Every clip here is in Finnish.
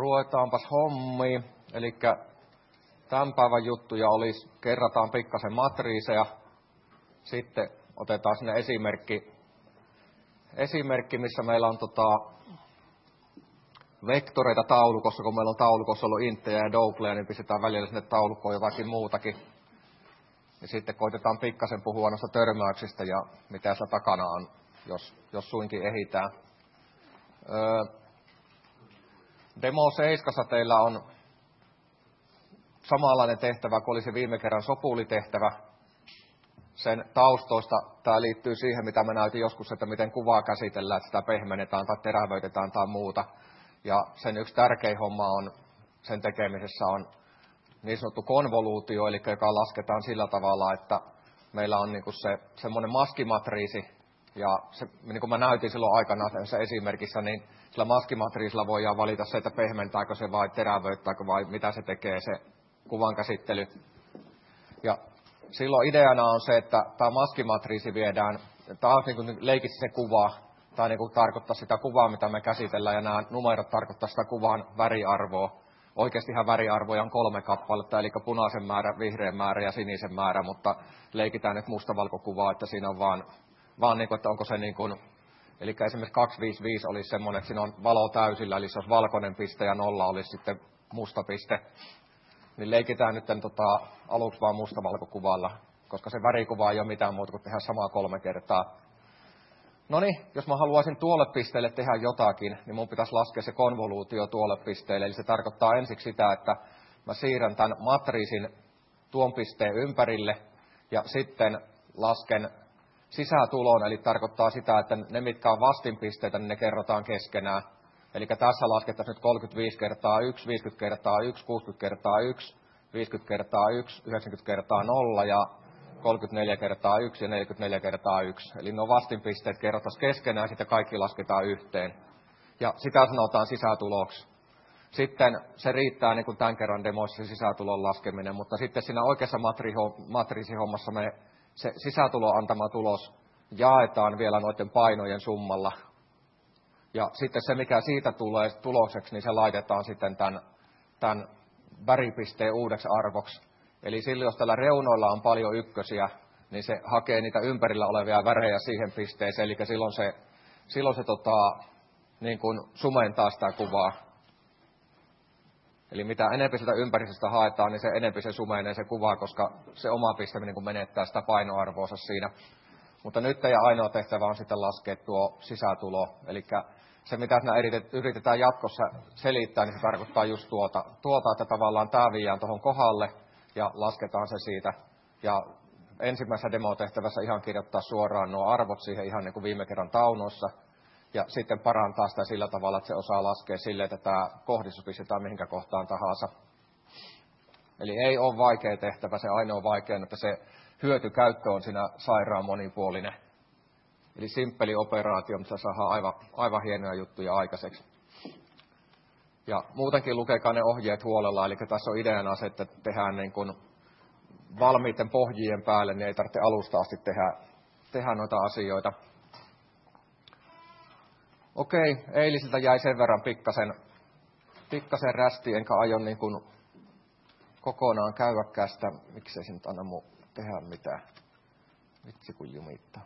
Ruvetaanpas hommiin. Elikkä tämän päivän juttuja olisi, kerrataan pikkasen matriiseja. Sitten otetaan sinne esimerkki missä meillä on vektoreita taulukossa, kun meillä on taulukossa ollut inttejä ja doubleja, niin pistetään välillä sinne taulukkoon jotakin muutakin. Ja sitten koitetaan pikkasen puhua noista törmäyksistä ja mitä siellä takana on, jos suinkin ehitään. Demo 7 teillä on samanlainen tehtävä kuin oli se viime kerran sopulitehtävä. Sen taustoista tämä liittyy siihen, mitä mä näytin joskus, että miten kuvaa käsitellään, että sitä pehmennetään tai terävöitetään tai muuta. Ja sen yksi tärkein homma on, sen tekemisessä on niin sanottu konvoluutio, eli joka lasketaan sillä tavalla, että meillä on niinku se semmoinen maskimatriisi. Ja se, niin kuin mä näytin silloin aikanaan tässä esimerkissä, niin sillä maskimatriisilla voidaan valita se, että pehmentääkö se vai terävöittääkö vai mitä se tekee se kuvan käsittely. Ja silloin ideana on se, että tämä maskimatriisi viedään, tämä on niin kuin leikiksi se kuva, tai niin kuin tarkoittaa sitä kuvaa, mitä me käsitellään, ja nämä numerot tarkoittaa sitä kuvan väriarvoa. Oikeastihan väriarvoja on 3 kappaletta, eli punaisen määrä, vihreän määrä ja sinisen määrä, mutta leikitään nyt mustavalkokuvaa, että siinä on vaan niin kuin, että onko se niin kuin, eli esimerkiksi 255 olisi semmoinen, että siinä on valo täysillä, eli se olisi valkoinen piste ja 0 olisi sitten musta piste. Niin leikitään nyt aluksi vaan mustavalkokuvalla, koska se värikuva ei ole mitään muuta kuin tehdä samaa 3 kertaa. Noniin, jos mä haluaisin tuolle pisteelle tehdä jotakin, niin mun pitäisi laskea se konvoluutio tuolle pisteelle. Eli se tarkoittaa ensiksi sitä, että mä siirrän tämän matriisin tuon pisteen ympärille ja sitten lasken sisätuloon, eli tarkoittaa sitä, että ne mitkä on vastinpisteitä, niin ne kerrotaan keskenään. Eli tässä laskettaisiin nyt 35 kertaa 1, 50 kertaa 1, 60 kertaa 1, 50 kertaa 1, 90 kertaa 0 ja 34 kertaa 1 ja 44 kertaa 1. Eli nuo vastinpisteet kerrotaan keskenään ja sitten kaikki lasketaan yhteen. Ja sitä sanotaan sisätuloksi. Sitten se riittää niin kuin tämän kerran demoissa se sisätulon laskeminen, mutta sitten siinä oikeassa matriisihommassa se sisätulon antama tulos jaetaan vielä noiden painojen summalla. Ja sitten se, mikä siitä tulee tulokseksi, niin se laitetaan sitten tämän väripisteen uudeksi arvoksi. Eli silloin, jos tällä reunoilla on paljon ykkösiä, niin se hakee niitä ympärillä olevia värejä siihen pisteeseen. Eli silloin se niin kuin sumentaa sitä kuvaa. Eli mitä enemmän sitä ympäristöstä haetaan, niin se enemmän se sumenee se kuva, koska se oma piste niin kuin menettää sitä painoarvoansa siinä. Mutta nyt teidän ainoa tehtävä on sitten laskea tuo sisätulo. Eli se, mitä yritetään jatkossa selittää, niin se tarkoittaa just tuota että tavallaan tämä viiään tuohon kohdalle ja lasketaan se siitä. Ja ensimmäisessä demotehtävässä ihan kirjoittaa suoraan nuo arvot siihen ihan niin kuin viime kerran taunoissa. Ja sitten parantaa sitä sillä tavalla, että se osaa laskea silleen, että tämä kohdistus pistetään mihinkä kohtaan tahansa. Eli ei ole vaikea tehtävä, se ainoa vaikea, että se hyötykäyttö on siinä sairaan monipuolinen. Eli simppeli operaatio, missä saadaan aivan hienoja juttuja aikaiseksi. Ja muutenkin lukekaa ne ohjeet huolella, eli tässä on ideana se, että tehdään niin kuin valmiiden pohjien päälle, niin ei tarvitse alusta asti tehdä noita asioita. Okei, eilisiltä jäi sen verran pikkasen rästi, enkä aio niin kuin kokonaan käydäkään sitä, miksei se nyt anna mun tehdä mitään. Vitsi kun jumittaa.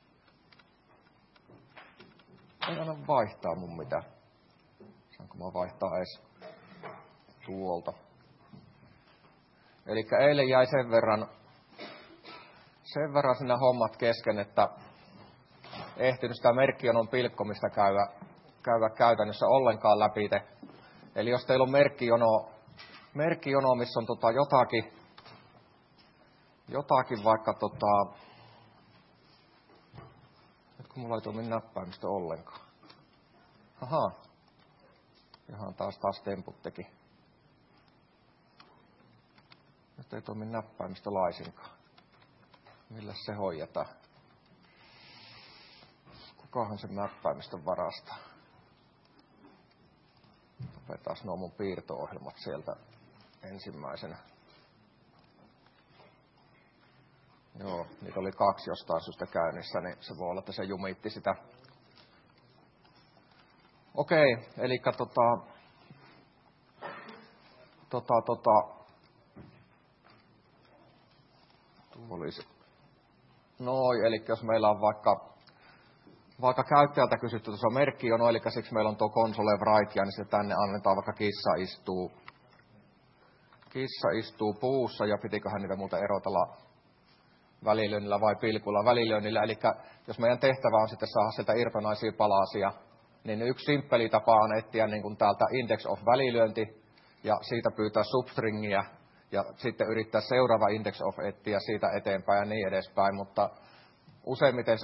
Ei anna vaihtaa mun mitään. Saanko mä vaihtaa edes tuolta. Elikkä eilen jäi sen verran siinä hommat kesken, että ehtinyt sitä merkkijonon pilkkomista käydä käytännössä ollenkaan läpi. Eli jos teillä on merkkijono missä on jotakin vaikka nyt kun mulla ei toimi näppäimistö ollenkaan. Ahaa. Ihan taas temput teki. Nyt ei toimi näppäimistö laisinkaan. Milläs se hoidetaan? Kukahan sen näppäimistön varastaa? Otetaan nuo mun piirto-ohjelmat sieltä ensimmäisenä. Joo, niitä oli 2 jostain syystä käynnissä, niin se voi olla, että se jumitti sitä. Okei, eli Eli jos meillä on vaikka käyttäjältä kysytty tuossa merkkijono, eli siksi meillä on tuo console write, niin se tänne annetaan vaikka kissa istuu puussa, ja pitiköhän niitä muuten erotella välilyönnillä vai pilkulla välilyönnillä. Eli jos meidän tehtävä on sitten saada sieltä irtonaisia palasia, niin yksi simppeli tapa on etsiä niin kuin täältä index of välilyönti, ja siitä pyytää substringiä, ja sitten yrittää seuraava index of etsiä siitä eteenpäin ja niin edespäin, mutta useimmiten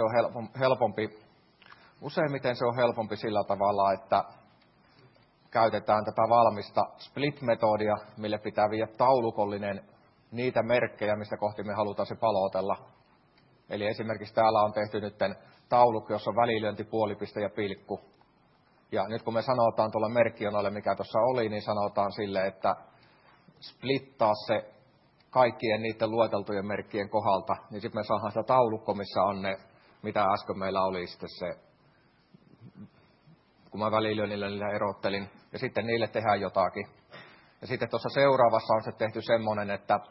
se on helpompi sillä tavalla, että käytetään tätä valmista split-metodia, mille pitää viedä taulukollinen niitä merkkejä, mistä kohti me halutaan se palotella. Eli esimerkiksi täällä on tehty nyt taulukko, jossa on välilyönti, puolipiste ja pilkku. Ja nyt kun me sanotaan tuolle merkkijonolle, mikä tuossa oli, niin sanotaan sille, että splittaa se kaikkien niiden lueteltujen merkkien kohdalta, niin sitten me saadaan sitä taulukko, missä on ne, mitä äsken meillä oli sitten se, kun mä välilyönnillä niillä erottelin, ja sitten niille tehdään jotakin. Ja sitten tuossa seuraavassa on se tehty semmoinen, että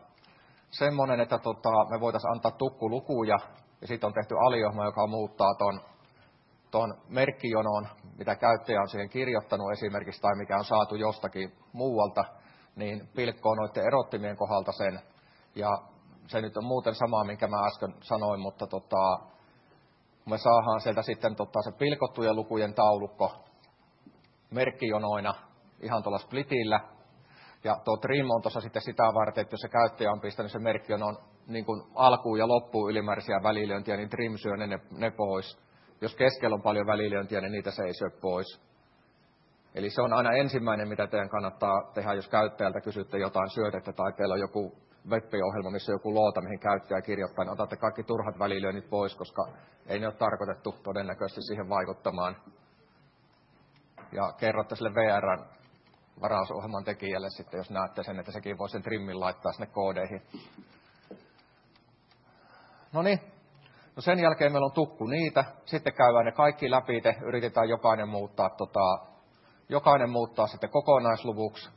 me voitaisiin antaa tukkulukuja, ja sitten on tehty aliohma, joka muuttaa ton merkkijonon, mitä käyttäjä on siihen kirjoittanut esimerkiksi, tai mikä on saatu jostakin muualta, niin pilkkoo noiden erottimien kohdalta sen. Ja se nyt on muuten sama, minkä mä äsken sanoin, mutta me saadaan sieltä sitten se pilkottujen lukujen taulukko merkkijonoina ihan tuolla splitillä. Ja tuo trim on tuossa sitten sitä varten, että jos se käyttäjä on pistänyt se merkkijonon niin kuin alkuun ja loppuun ylimääräisiä välilyöntiä, niin trim syö ne pois. Jos keskellä on paljon välilyöntiä, niin niitä se ei syö pois. Eli se on aina ensimmäinen, mitä teidän kannattaa tehdä, jos käyttäjältä kysytte jotain syötettä tai teillä on joku web-ohjelma, missä on joku loota, mihin käyttäjä kirjoittaa, niin otatte kaikki turhat välilyönnit pois, koska ei ne ole tarkoitettu todennäköisesti siihen vaikuttamaan. Ja kerrotte sille VR:n varausohjelman tekijälle sitten, jos näette sen, että sekin voi sen trimmin laittaa sinne koodeihin. Noniin. No sen jälkeen meillä on tukku niitä. Sitten käydään ne kaikki läpi, yritetään jokainen muuttaa sitten kokonaisluvuksi.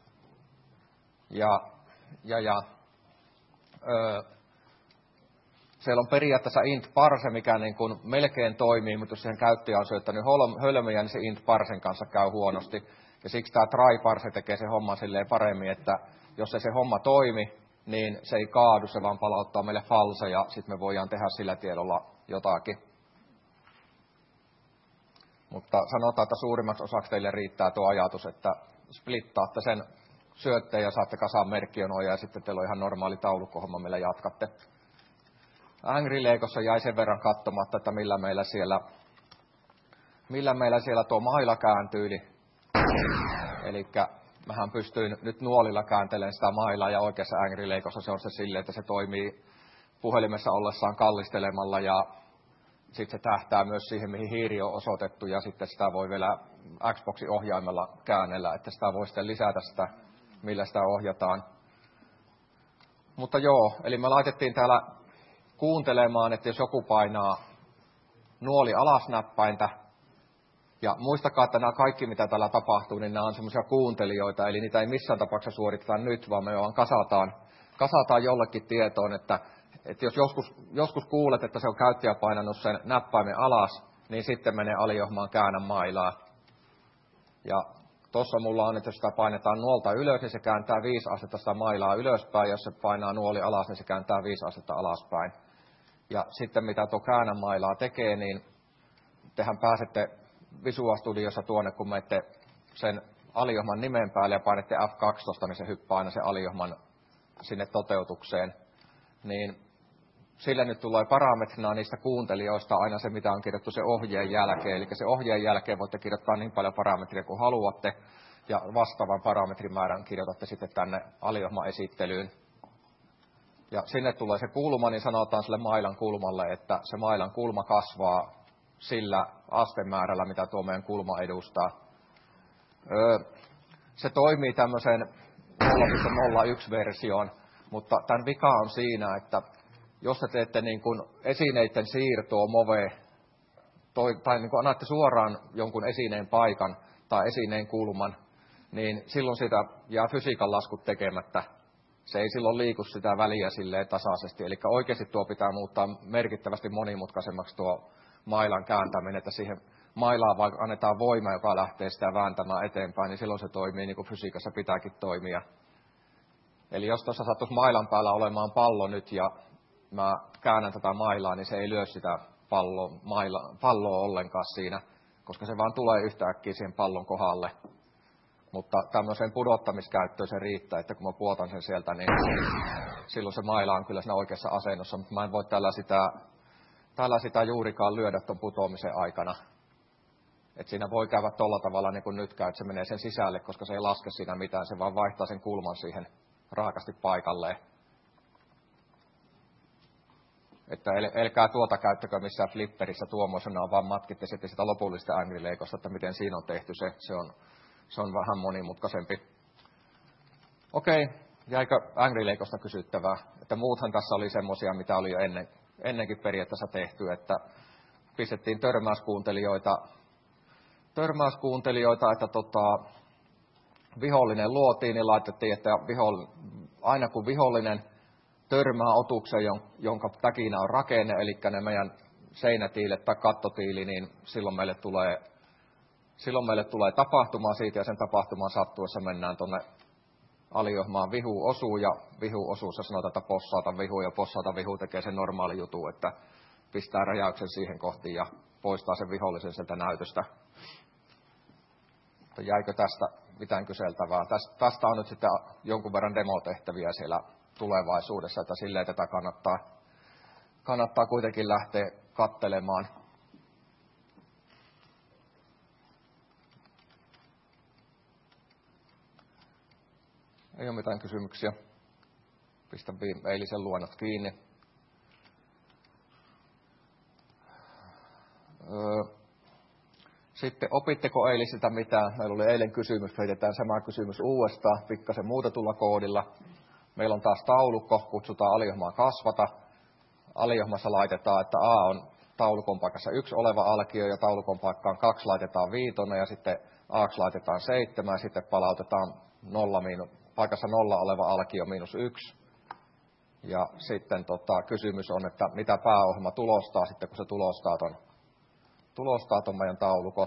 Siellä on periaatteessa int parse, mikä niin kuin melkein toimii, mutta jos siihen käyttäjä on syöttänyt hölmöjä, niin se int parsen kanssa käy huonosti. Ja siksi tämä try parse tekee se homman silleen paremmin, että jos ei se homma toimi, niin se ei kaadu, se vaan palauttaa meille false, ja sitten me voidaan tehdä sillä tiedolla jotakin. Mutta sanotaan, että suurimmaksi osaksi teille riittää tuo ajatus, että splittaatte sen syötteen ja saatte kasaan merkkijonoja, ja sitten teillä on ihan normaali taulukkohomma, millä jatkatte. Angry Legossa jäi sen verran katsomatta, että millä meillä siellä tuo maila kääntyi. Eli mähän pystyin nyt nuolilla kääntelemään sitä mailaa, ja oikeassa Angry Legossa se on se silleen, että se toimii puhelimessa ollessaan kallistelemalla, ja sitten se tähtää myös siihen, mihin hiiri on osoitettu, ja sitten sitä voi vielä Xboxin ohjaimella käännellä, että sitä voi sitten lisätä sitä, millä sitä ohjataan. Mutta joo, eli me laitettiin täällä kuuntelemaan, että jos joku painaa nuoli alasnäppäintä, ja muistakaa, että nämä kaikki, mitä täällä tapahtuu, niin nämä on semmoisia kuuntelijoita, eli niitä ei missään tapauksessa suoriteta nyt, vaan me vaan kasataan jollekin tietoon, että jos joskus kuulet, että se on käyttäjä painanut sen näppäimen alas, niin sitten menee aliohmaan käännä mailaa. Ja tuossa mulla on, että jos sitä painetaan nuolta ylös, niin se kääntää 5 astetta sitä mailaa ylöspäin, jos se painaa nuoli alas, niin se kääntää 5 astetta alaspäin. Ja sitten mitä tuo käännä mailaa tekee, niin tehän pääsette Visual Studiossa tuonne, kun menette sen aliohman nimen päälle ja painette F12, niin se hyppää aina se aliohman sinne toteutukseen. Niin sille nyt tulee parametrina niistä kuuntelijoista aina se, mitä on kirjoittu se ohjeen jälkeen. Eli se ohjeen jälkeen voitte kirjoittaa niin paljon parametria kuin haluatte, ja vastaavan parametrimäärän kirjoitatte sitten tänne aliohma-esittelyyn. Ja sinne tulee se kulma, niin sanotaan sille mailan kulmalle, että se mailan kulma kasvaa sillä astemäärällä, mitä tuo meidän kulma edustaa. Se toimii tämmöisen 0.01-versioon, mutta tämän vika on siinä, että jos te teette niin kuin esineiden siirtoa move, tai niin kuin annatte suoraan jonkun esineen paikan tai esineen kulman, niin silloin sitä jää fysiikan laskut tekemättä. Se ei silloin liiku sitä väliä silleen tasaisesti. Eli oikeasti tuo pitää muuttaa merkittävästi monimutkaisemmaksi tuo mailan kääntäminen, että siihen mailaan vaikka annetaan voima, joka lähtee sitä vääntämään eteenpäin, niin silloin se toimii niin kuin fysiikassa pitääkin toimia. Eli jos tuossa sattuisi mailan päällä olemaan pallo nyt ja mä käännän tätä mailaa, niin se ei lyö sitä palloa ollenkaan siinä, koska se vaan tulee yhtäkkiä siihen pallon kohdalle. Mutta tämmöiseen pudottamiskäyttöön se riittää, että kun mä puotan sen sieltä, niin silloin se maila on kyllä siinä oikeassa asennossa, mutta mä en voi tällä sitä juurikaan lyödä ton putoamisen aikana. Et siinä voi käydä tolla tavalla niin kuin nyt käy, että se menee sen sisälle, koska se ei laske siinä mitään, se vaan vaihtaa sen kulman siihen raakasti paikalleen. Että älkää tuota käyttäkö missään flipperissä tuommoisena, vaan matkitte sitten sitä lopullista Angry-leikosta, että miten siinä on tehty se on vähän monimutkaisempi. Okei, jäikö Angry-leikosta kysyttävää? Että muuthan tässä oli semmoisia, mitä oli jo ennenkin periaatteessa tehty, että pistettiin törmäyskuuntelijoita, että vihollinen luotiin, niin laitettiin, että aina kun vihollinen törmää otukseen, jonka täkinä on rakenne, eli ne meidän seinätiilet tai kattotiili, niin silloin meille tulee tapahtuma siitä, ja sen tapahtuman sattuessa mennään tuonne aliohmaan vihu osuu, ja vihu osuussa sanotaan, että possaata vihu, ja possaata vihu tekee sen normaali jutu, että pistää räjäyksen siihen kohtiin ja poistaa sen vihollisen sieltä näytöstä. Mutta jäikö tästä mitään kyseltävää? Tästä on nyt sitten jonkun verran demotehtäviä siellä tulevaisuudessa, että silleen tätä kannattaa kuitenkin lähteä katselemaan. Ei ole mitään kysymyksiä. Pistän eilisen luennot kiinni. Sitten opitteko eilen sitä mitään? Meillä oli eilen kysymys, heitetään sama kysymys uudestaan, pikkasen muutetulla koodilla. Meillä on taas taulukko, kutsutaan aliohmaa kasvata. Aliohmassa laitetaan, että A on taulukon paikassa 1 oleva alkio ja taulukon paikkaan 2 laitetaan 5 ja sitten A laitetaan 7 ja sitten palautetaan paikassa 0 oleva alkio -1. Ja sitten kysymys on, että mitä pääohjelma tulostaa sitten, kun se tulostaa ton meidän taulukon.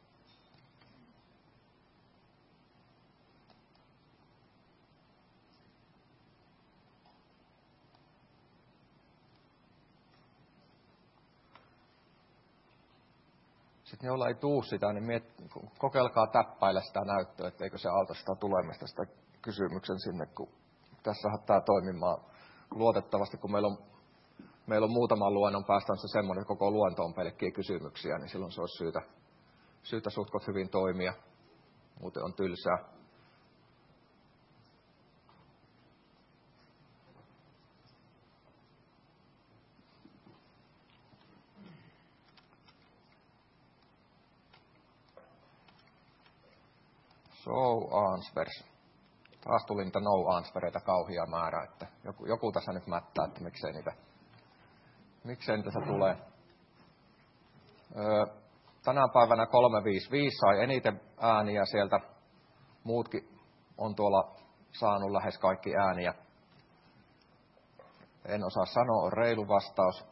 Sitten jolla ei tuu sitä, niin kokeilkaa täppäillä sitä näyttöä, etteikö se auta sitä tulemista sitä kysymyksen sinne, kun tässä saattaa toimimaan luotettavasti, kun meillä on muutaman luennon päästä se semmoinen, että koko luento on pelkkiä kysymyksiä, niin silloin se olisi syytä suhtkot hyvin toimia. Muuten on tylsää. So answers. Taas tuli niitä no-answereita kauhia määrä, että joku tässä nyt mättää, että miksei niitä tässä tulee. Tänä päivänä 355 sai eniten ääniä sieltä. Muutkin on tuolla saanut lähes kaikki ääniä. En osaa sanoa, on reilu vastaus.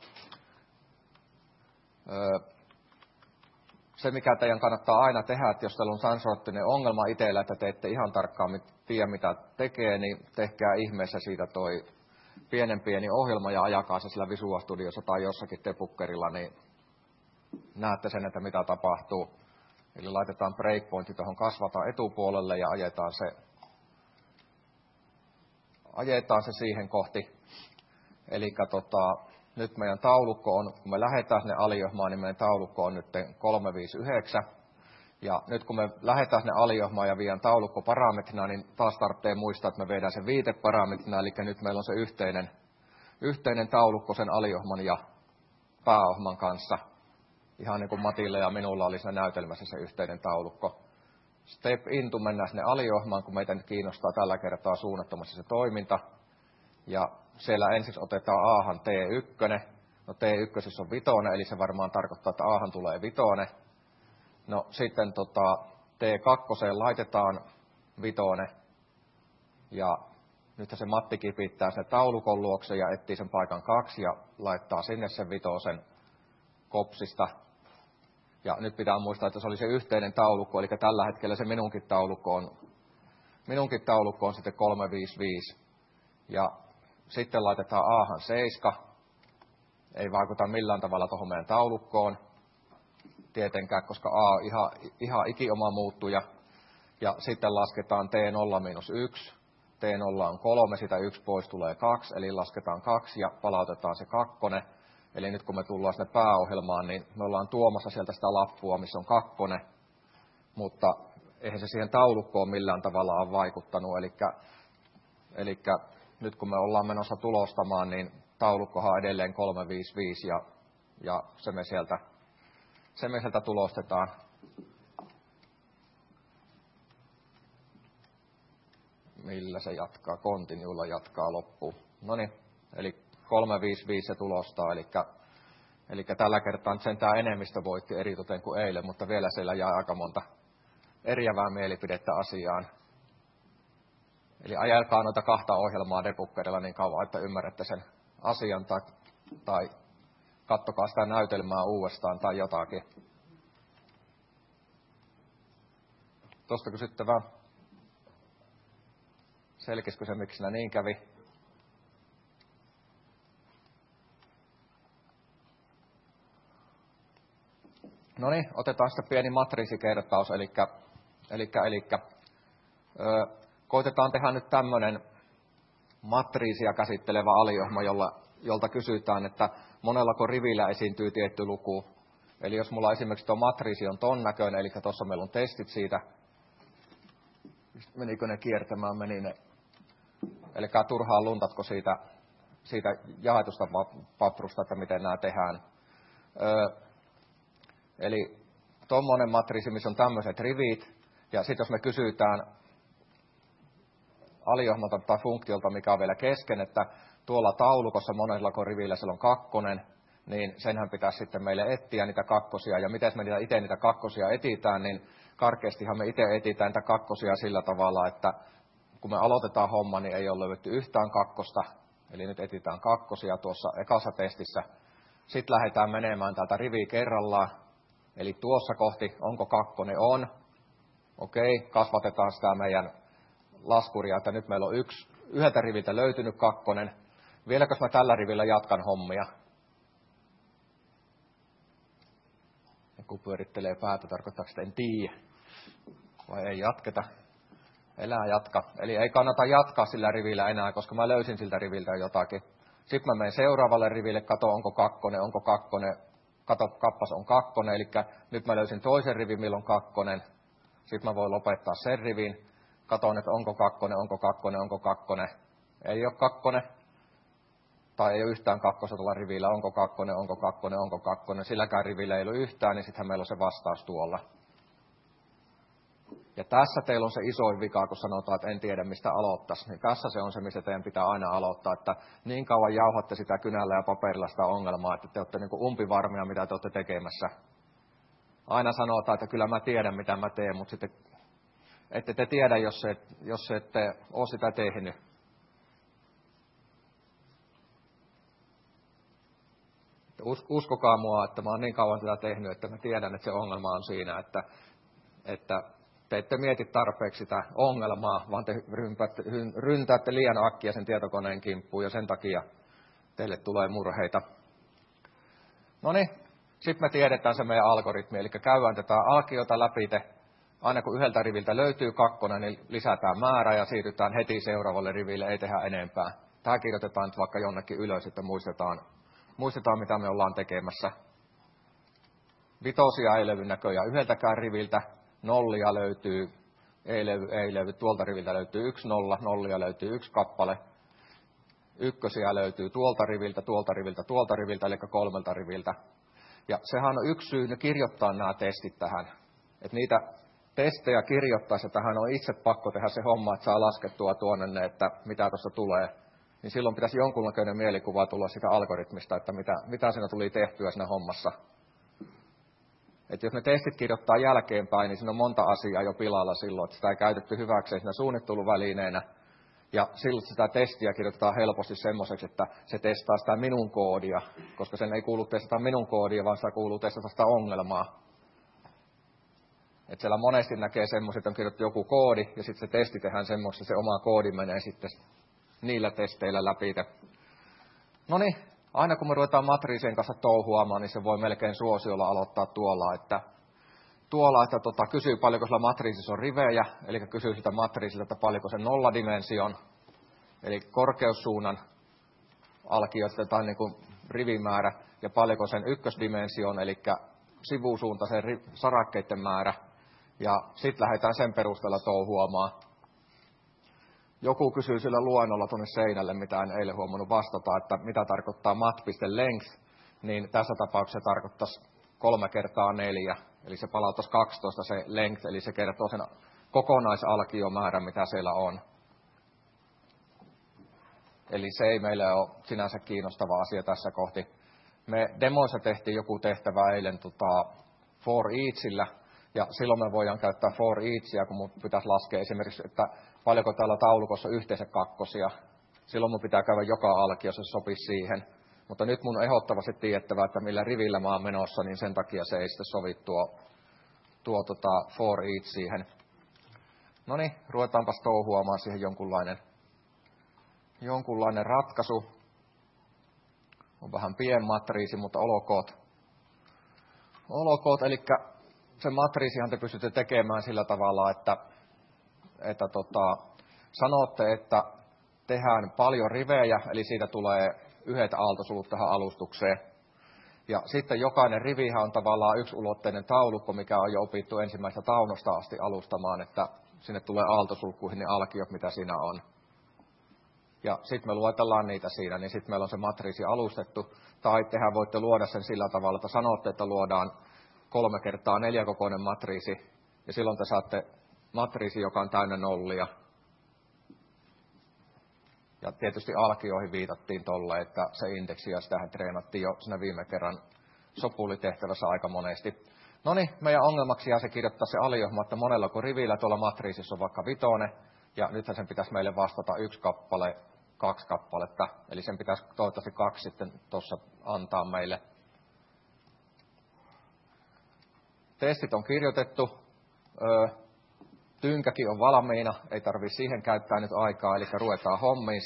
Se, mikä teidän kannattaa aina tehdä, että jos teillä on sansorttinen ongelma itsellä, että te ette ihan tarkkaan tiedä, mitä tekee, niin tehkää ihmeessä siitä toi pieni ohjelma ja ajakaa se sillä Visual Studiossa tai jossakin debuggerilla, niin näette sen, että mitä tapahtuu. Eli laitetaan breakpointti tuohon kasvata etupuolelle ja ajetaan se siihen kohti. Eli nyt meidän taulukko on, kun me lähdetään sinne aliohmaan, niin meidän taulukko on nyt 359. Ja nyt kun me lähdetään sinne aliohmaan ja viedään taulukko parametrina, niin taas tarvitsee muistaa, että me viedään se viiteparametrina. Eli nyt meillä on se yhteinen taulukko sen aliohman ja pääohman kanssa. Ihan niin kuin Matilla ja minulla oli siinä näytelmässä se yhteinen taulukko. Step into, mennään sinne aliohmaan, kun meitä nyt kiinnostaa tällä kertaa suunnattomasti se toiminta. Ja siellä ensin otetaan Ahan T1. No T1 on 5, eli se varmaan tarkoittaa, että Ahan tulee 5. No sitten T2 laitetaan vitonen. Ja nyt se Matti kipittää sen taulukon luokse ja etsii sen paikan 2 ja laittaa sinne sen vitosen kopsista. Ja nyt pitää muistaa, että se oli se yhteinen taulukko, eli tällä hetkellä se minunkin taulukko on sitten 355. Ja sitten laitetaan A:han 7. Ei vaikuta millään tavalla tuohon meidän taulukkoon. Tietenkään, koska A on ihan ikioma muuttuja. Ja sitten lasketaan T0-1. T0 on 3, sitä 1 pois tulee 2, eli lasketaan 2 ja palautetaan se 2. Eli nyt kun me tullaan sinne pääohjelmaan, niin me ollaan tuomassa sieltä sitä lappua, missä on 2. Mutta eihän se siihen taulukkoon millään tavalla ole vaikuttanut. Eli nyt kun me ollaan menossa tulostamaan, niin taulukkohan on edelleen 355 ja se me sieltä tulostetaan. Millä se jatkaa? Continuella jatkaa loppuun. Noniin, eli 355 se tulostaa, eli tällä kertaa nyt sentään enemmistö voitti eritoten kuin eilen, mutta vielä siellä jää aika monta eriävää mielipidettä asiaan. Eli ajelkaa noita 2 ohjelmaa debuggerilla niin kauan, että ymmärrätte sen asian tai kattokaa sitä näytelmää uudestaan tai jotakin. Tuosta kysyttävää. Selkisikö se, miksi siinä niin kävi? No niin, otetaan sitten pieni matriisikertaus, koitetaan tehdä nyt tämmöinen matriisia käsittelevä aliohjelma, jolta kysytään, että monellako rivillä esiintyy tietty luku. Eli jos mulla esimerkiksi tuo matriisi on ton näköinen, eli tuossa meillä on testit siitä, menikö ne kiertämään, meni ne. Eli turhaan luntatko siitä jaetusta paprusta, että miten nämä tehdään. Eli tuommoinen matriisi, missä on tämmöiset rivit, ja sitten jos me kysytään aliohjelmalta tai funktiolta, mikä on vielä kesken, että tuolla taulukossa monellako rivillä siellä on 2, niin senhän pitäisi sitten meille etsiä niitä 2, ja miten me itse niitä 2 etitään, niin karkeastihan me itse etsitään niitä 2 sillä tavalla, että kun me aloitetaan homma, niin ei ole löydetty yhtään 2, eli nyt etsitään 2 tuossa ekassa testissä. Sitten lähdetään menemään täältä riviä kerrallaan, eli tuossa kohti, onko 2 on. Okei, kasvatetaan sitä meidän laskuria, että nyt meillä on yhdeltä riviltä löytynyt 2. Vieläkö mä tällä rivillä jatkan hommia? Ja kun pyörittelee päätä, tarkoittaako sitä en tiedä. Vai ei jatketa? Elää jatka. Eli ei kannata jatkaa sillä rivillä enää, koska mä löysin siltä riviltä jotakin. Sitten mä menen seuraavalle riville, kato onko 2, kato kappas on 2, eli nyt mä löysin toisen rivin, milloin 2. Sitten mä voin lopettaa sen rivin, katon, että onko 2, onko 2. Ei ole 2, tai ei ole yhtään 2 tuolla rivillä, onko 2, onko 2. Silläkään rivillä ei ole yhtään, niin sittenhän meillä on se vastaus tuolla. Ja tässä teillä on se isoin vika, kun sanotaan, että en tiedä mistä aloittaisi. Niin tässä se on se, mistä teidän pitää aina aloittaa, että niin kauan jauhatte sitä kynällä ja paperilla sitä ongelmaa, että te olette niin kuin umpivarmia, mitä te olette tekemässä. Aina sanotaan, että kyllä mä tiedän, mitä mä teen, mutta sitten ette te tiedä, jos ette ole sitä tehnyt. Uskokaa mua, että mä oon niin kauan sitä tehnyt, että mä tiedän, että se ongelma on siinä, että te ette mieti tarpeeksi sitä ongelmaa, vaan te ryntäätte liian äkkiä sen tietokoneen kimppuun ja sen takia teille tulee murheita. No niin, sitten me tiedetään se meidän algoritmi, eli käydään tätä alkiota läpi. Aina kun yhdeltä riviltä löytyy 2, niin lisätään määrä ja siirrytään heti seuraavalle riville, ei tehdä enempää. Tämä kirjoitetaan nyt vaikka jonnekin ylös, että muistetaan mitä me ollaan tekemässä. Vitosia ei löydy näköjään yhdeltäkään riviltä. 0 löytyy, ei löydy, tuolta riviltä löytyy 1 0, nollia löytyy 1 kappale. 1 löytyy tuolta riviltä, eli 3 riviltä. Ja sehän on yksi syy kirjoittaa nämä testit tähän. Että niitä testejä kirjoittaessa tähän on itse pakko tehdä se homma, että saa laskettua tuonne, että mitä tuossa tulee. Niin silloin pitäisi jonkunlainen mielikuva tulla sitä algoritmista, että mitä siinä tuli tehtyä siinä hommassa. Että jos ne testit kirjoittaa jälkeenpäin, niin siinä on monta asiaa jo pilalla silloin, että sitä ei käytetty hyväkseen siinä suunnitteluvälineenä. Ja silloin sitä testiä kirjoitetaan helposti semmoiseksi, että se testaa sitä minun koodia, koska sen ei kuulu testata minun koodia, vaan sitä kuuluu testata sitä ongelmaa. Että siellä monesti näkee semmoiset, että on kirjoittu joku koodi, ja sitten se testi tehdään semmoista, se oma koodi menee sitten niillä testeillä läpi. No niin, aina kun me ruvetaan matriisien kanssa touhuamaan, niin se voi melkein suosiolla aloittaa tuolla, että kysyy paljonko sillä matriisissa on rivejä, eli kysyy sitä matriisilta, että paljonko se nolladimension, eli korkeussuunnan alkioista tai niin kuin rivimäärä, ja paljonko sen ykkösdimension, eli sivusuuntaisen sarakkeiden määrä, ja sitten lähdetään sen perusteella touhuamaan. Joku kysyy sillä luennolla tuonne seinälle, mitä en eilen huomannut vastata, että mitä tarkoittaa mat.length, niin tässä tapauksessa se tarkoittaisi 3 × 4, eli se palauttaisi 12 se length, eli se kertoo sen kokonaisalkiomäärän, mitä siellä on. Eli se ei meille ole sinänsä kiinnostava asia tässä kohti. Me demoissa tehtiin joku tehtävä eilen for eachillä, ja silloin me voidaan käyttää for eachia, kun mun pitäisi laskea esimerkiksi, että paljonko täällä taulukossa on yhteensä kakkosia. Silloin mun pitää käydä joka alkio, jos se sopisi siihen. Mutta nyt mun on ehdottomasti tiedettävä, että millä rivillä mä oon menossa, niin sen takia se ei sitten sovi tuo for each siihen. No niin, ruvetaanpas touhuamaan siihen jonkunlainen ratkaisu. On vähän pien matriisi, mutta olokoot, eli se matriisihan te pystytte tekemään sillä tavalla, että sanotte, että tehdään paljon rivejä, eli siitä tulee yhdet aaltosulut tähän alustukseen. Ja sitten jokainen rivihän on tavallaan yksiulotteinen taulukko, mikä on jo opittu ensimmäisestä taunosta asti alustamaan, että sinne tulee aaltosulkuihin ne alkiot, mitä siinä on. Ja sitten me luetellaan niitä siinä, niin sitten meillä on se matriisi alustettu. Tai tehän voitte luoda sen sillä tavalla, että sanotte, että luodaan 3 × 4 kokoinen matriisi, ja silloin te saatte matriisi, joka on täynnä nollia. Ja tietysti alkioihin viitattiin tolle, että se indeksi, ja sitähän treenattiin jo siinä viime kerran sopulitehtävässä aika monesti. No niin, meidän ongelmaksi jää se kirjoittaa se aliohma, että monella rivillä tuolla matriisissa on vaikka 5, ja nythän sen pitäisi meille vastata 1 kappale, 2 kappaletta, eli sen pitäisi toivottavasti 2 sitten tuossa antaa meille. Testit on kirjoitettu, tynkäkin on valmiina, ei tarvitse siihen käyttää nyt aikaa, eli ruvetaan hommiin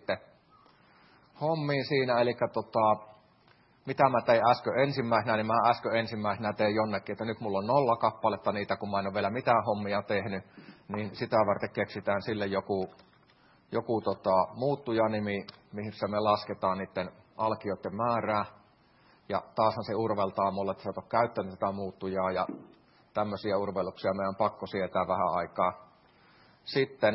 siinä, eli mitä mä tein äsken ensimmäisenä, niin mä äsken ensimmäisenä tein jonnekin, että nyt mulla on 0 kappaletta niitä, kun mä en ole vielä mitään hommia tehnyt, niin sitä varten keksitään sille joku muuttujanimi, missä me lasketaan niiden alkioiden määrää. Ja taashan se urveltaa mulle, että sä et ole käyttänyt tätä muuttujaa, ja tämmöisiä urveluksia meidän on pakko sietää vähän aikaa. Sitten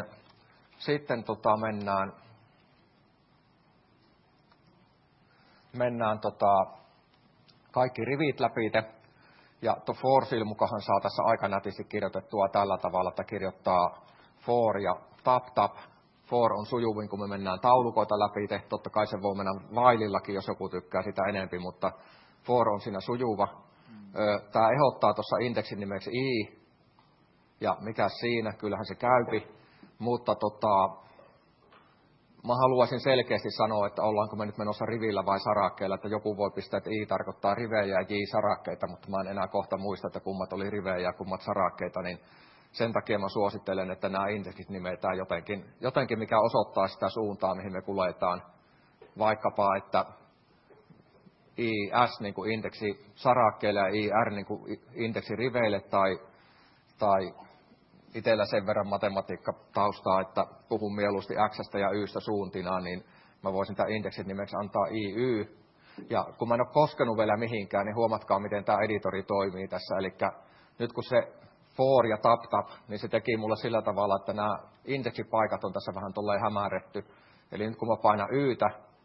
mennään kaikki rivit läpi, ja tuo for mukahan saa tässä aika nätisti kirjoitettua tällä tavalla, että kirjoittaa for ja tap. For on sujuvin, kun me mennään taulukoita läpi. Totta kai se voi mennä whileillakin, jos joku tykkää sitä enempi, mutta for on siinä sujuva. Tämä ehdottaa tuossa indeksin nimeksi i, ja mikä siinä, kyllähän se käypi, mutta mä haluaisin selkeästi sanoa, että ollaanko me nyt menossa rivillä vai sarakkeella, että joku voi pistää, että i tarkoittaa rivejä ja j sarakkeita, mutta mä en enää kohta muista, että kummat oli rivejä ja kummat sarakkeita, niin sen takia mä suosittelen, että nämä indeksit nimetään jotenkin, mikä osoittaa sitä suuntaa, mihin me kuljetaan. Vaikkapa, että IS niin kuin indeksi sarakkeelle ja IR niin kuin indeksi riveille, tai itsellä sen verran matematiikkataustaa, että puhun mieluusti X:stä ja Y:stä suuntina, niin mä voisin tämän indeksin nimeksi antaa IY. Ja kun mä en ole koskenut vielä mihinkään, niin huomatkaa, miten tämä editori toimii tässä. Eli nyt kun se for ja tap, niin se teki mulle sillä tavalla, että nämä indeksipaikat on tässä vähän tolleen hämärretty. Eli nyt kun mä painan Ytä,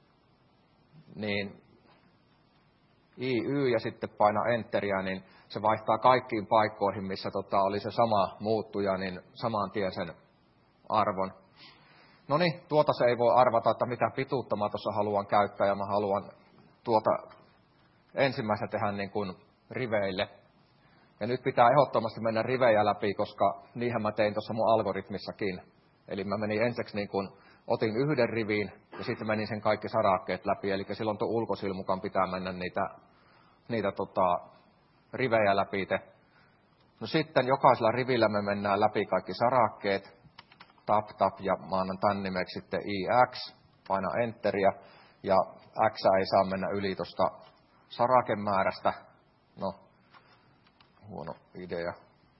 niin IY ja sitten paina enteriä, niin se vaihtaa kaikkiin paikkoihin, missä oli se sama muuttuja, niin saman tien sen arvon. No niin, tuota se ei voi arvata, että mitä pituutta mä tuossa haluan käyttää, ja mä haluan ensimmäisenä tehdä niin kuin riveille. Ja nyt pitää ehdottomasti mennä rivejä läpi, koska niinhän mä tein tuossa mun algoritmissakin. Eli mä menin ensiksi niin kun otin yhden rivin ja sitten menin sen kaikki sarakkeet läpi. Eli silloin tuon ulkosilmukan pitää mennä niitä rivejä läpi. No sitten jokaisella rivillä me mennään läpi kaikki sarakkeet. Tap ja mä annan tän nimeksi sitten IX. Paina enteriä ja X ei saa mennä yli tuosta sarakemäärästä. No, huono idea.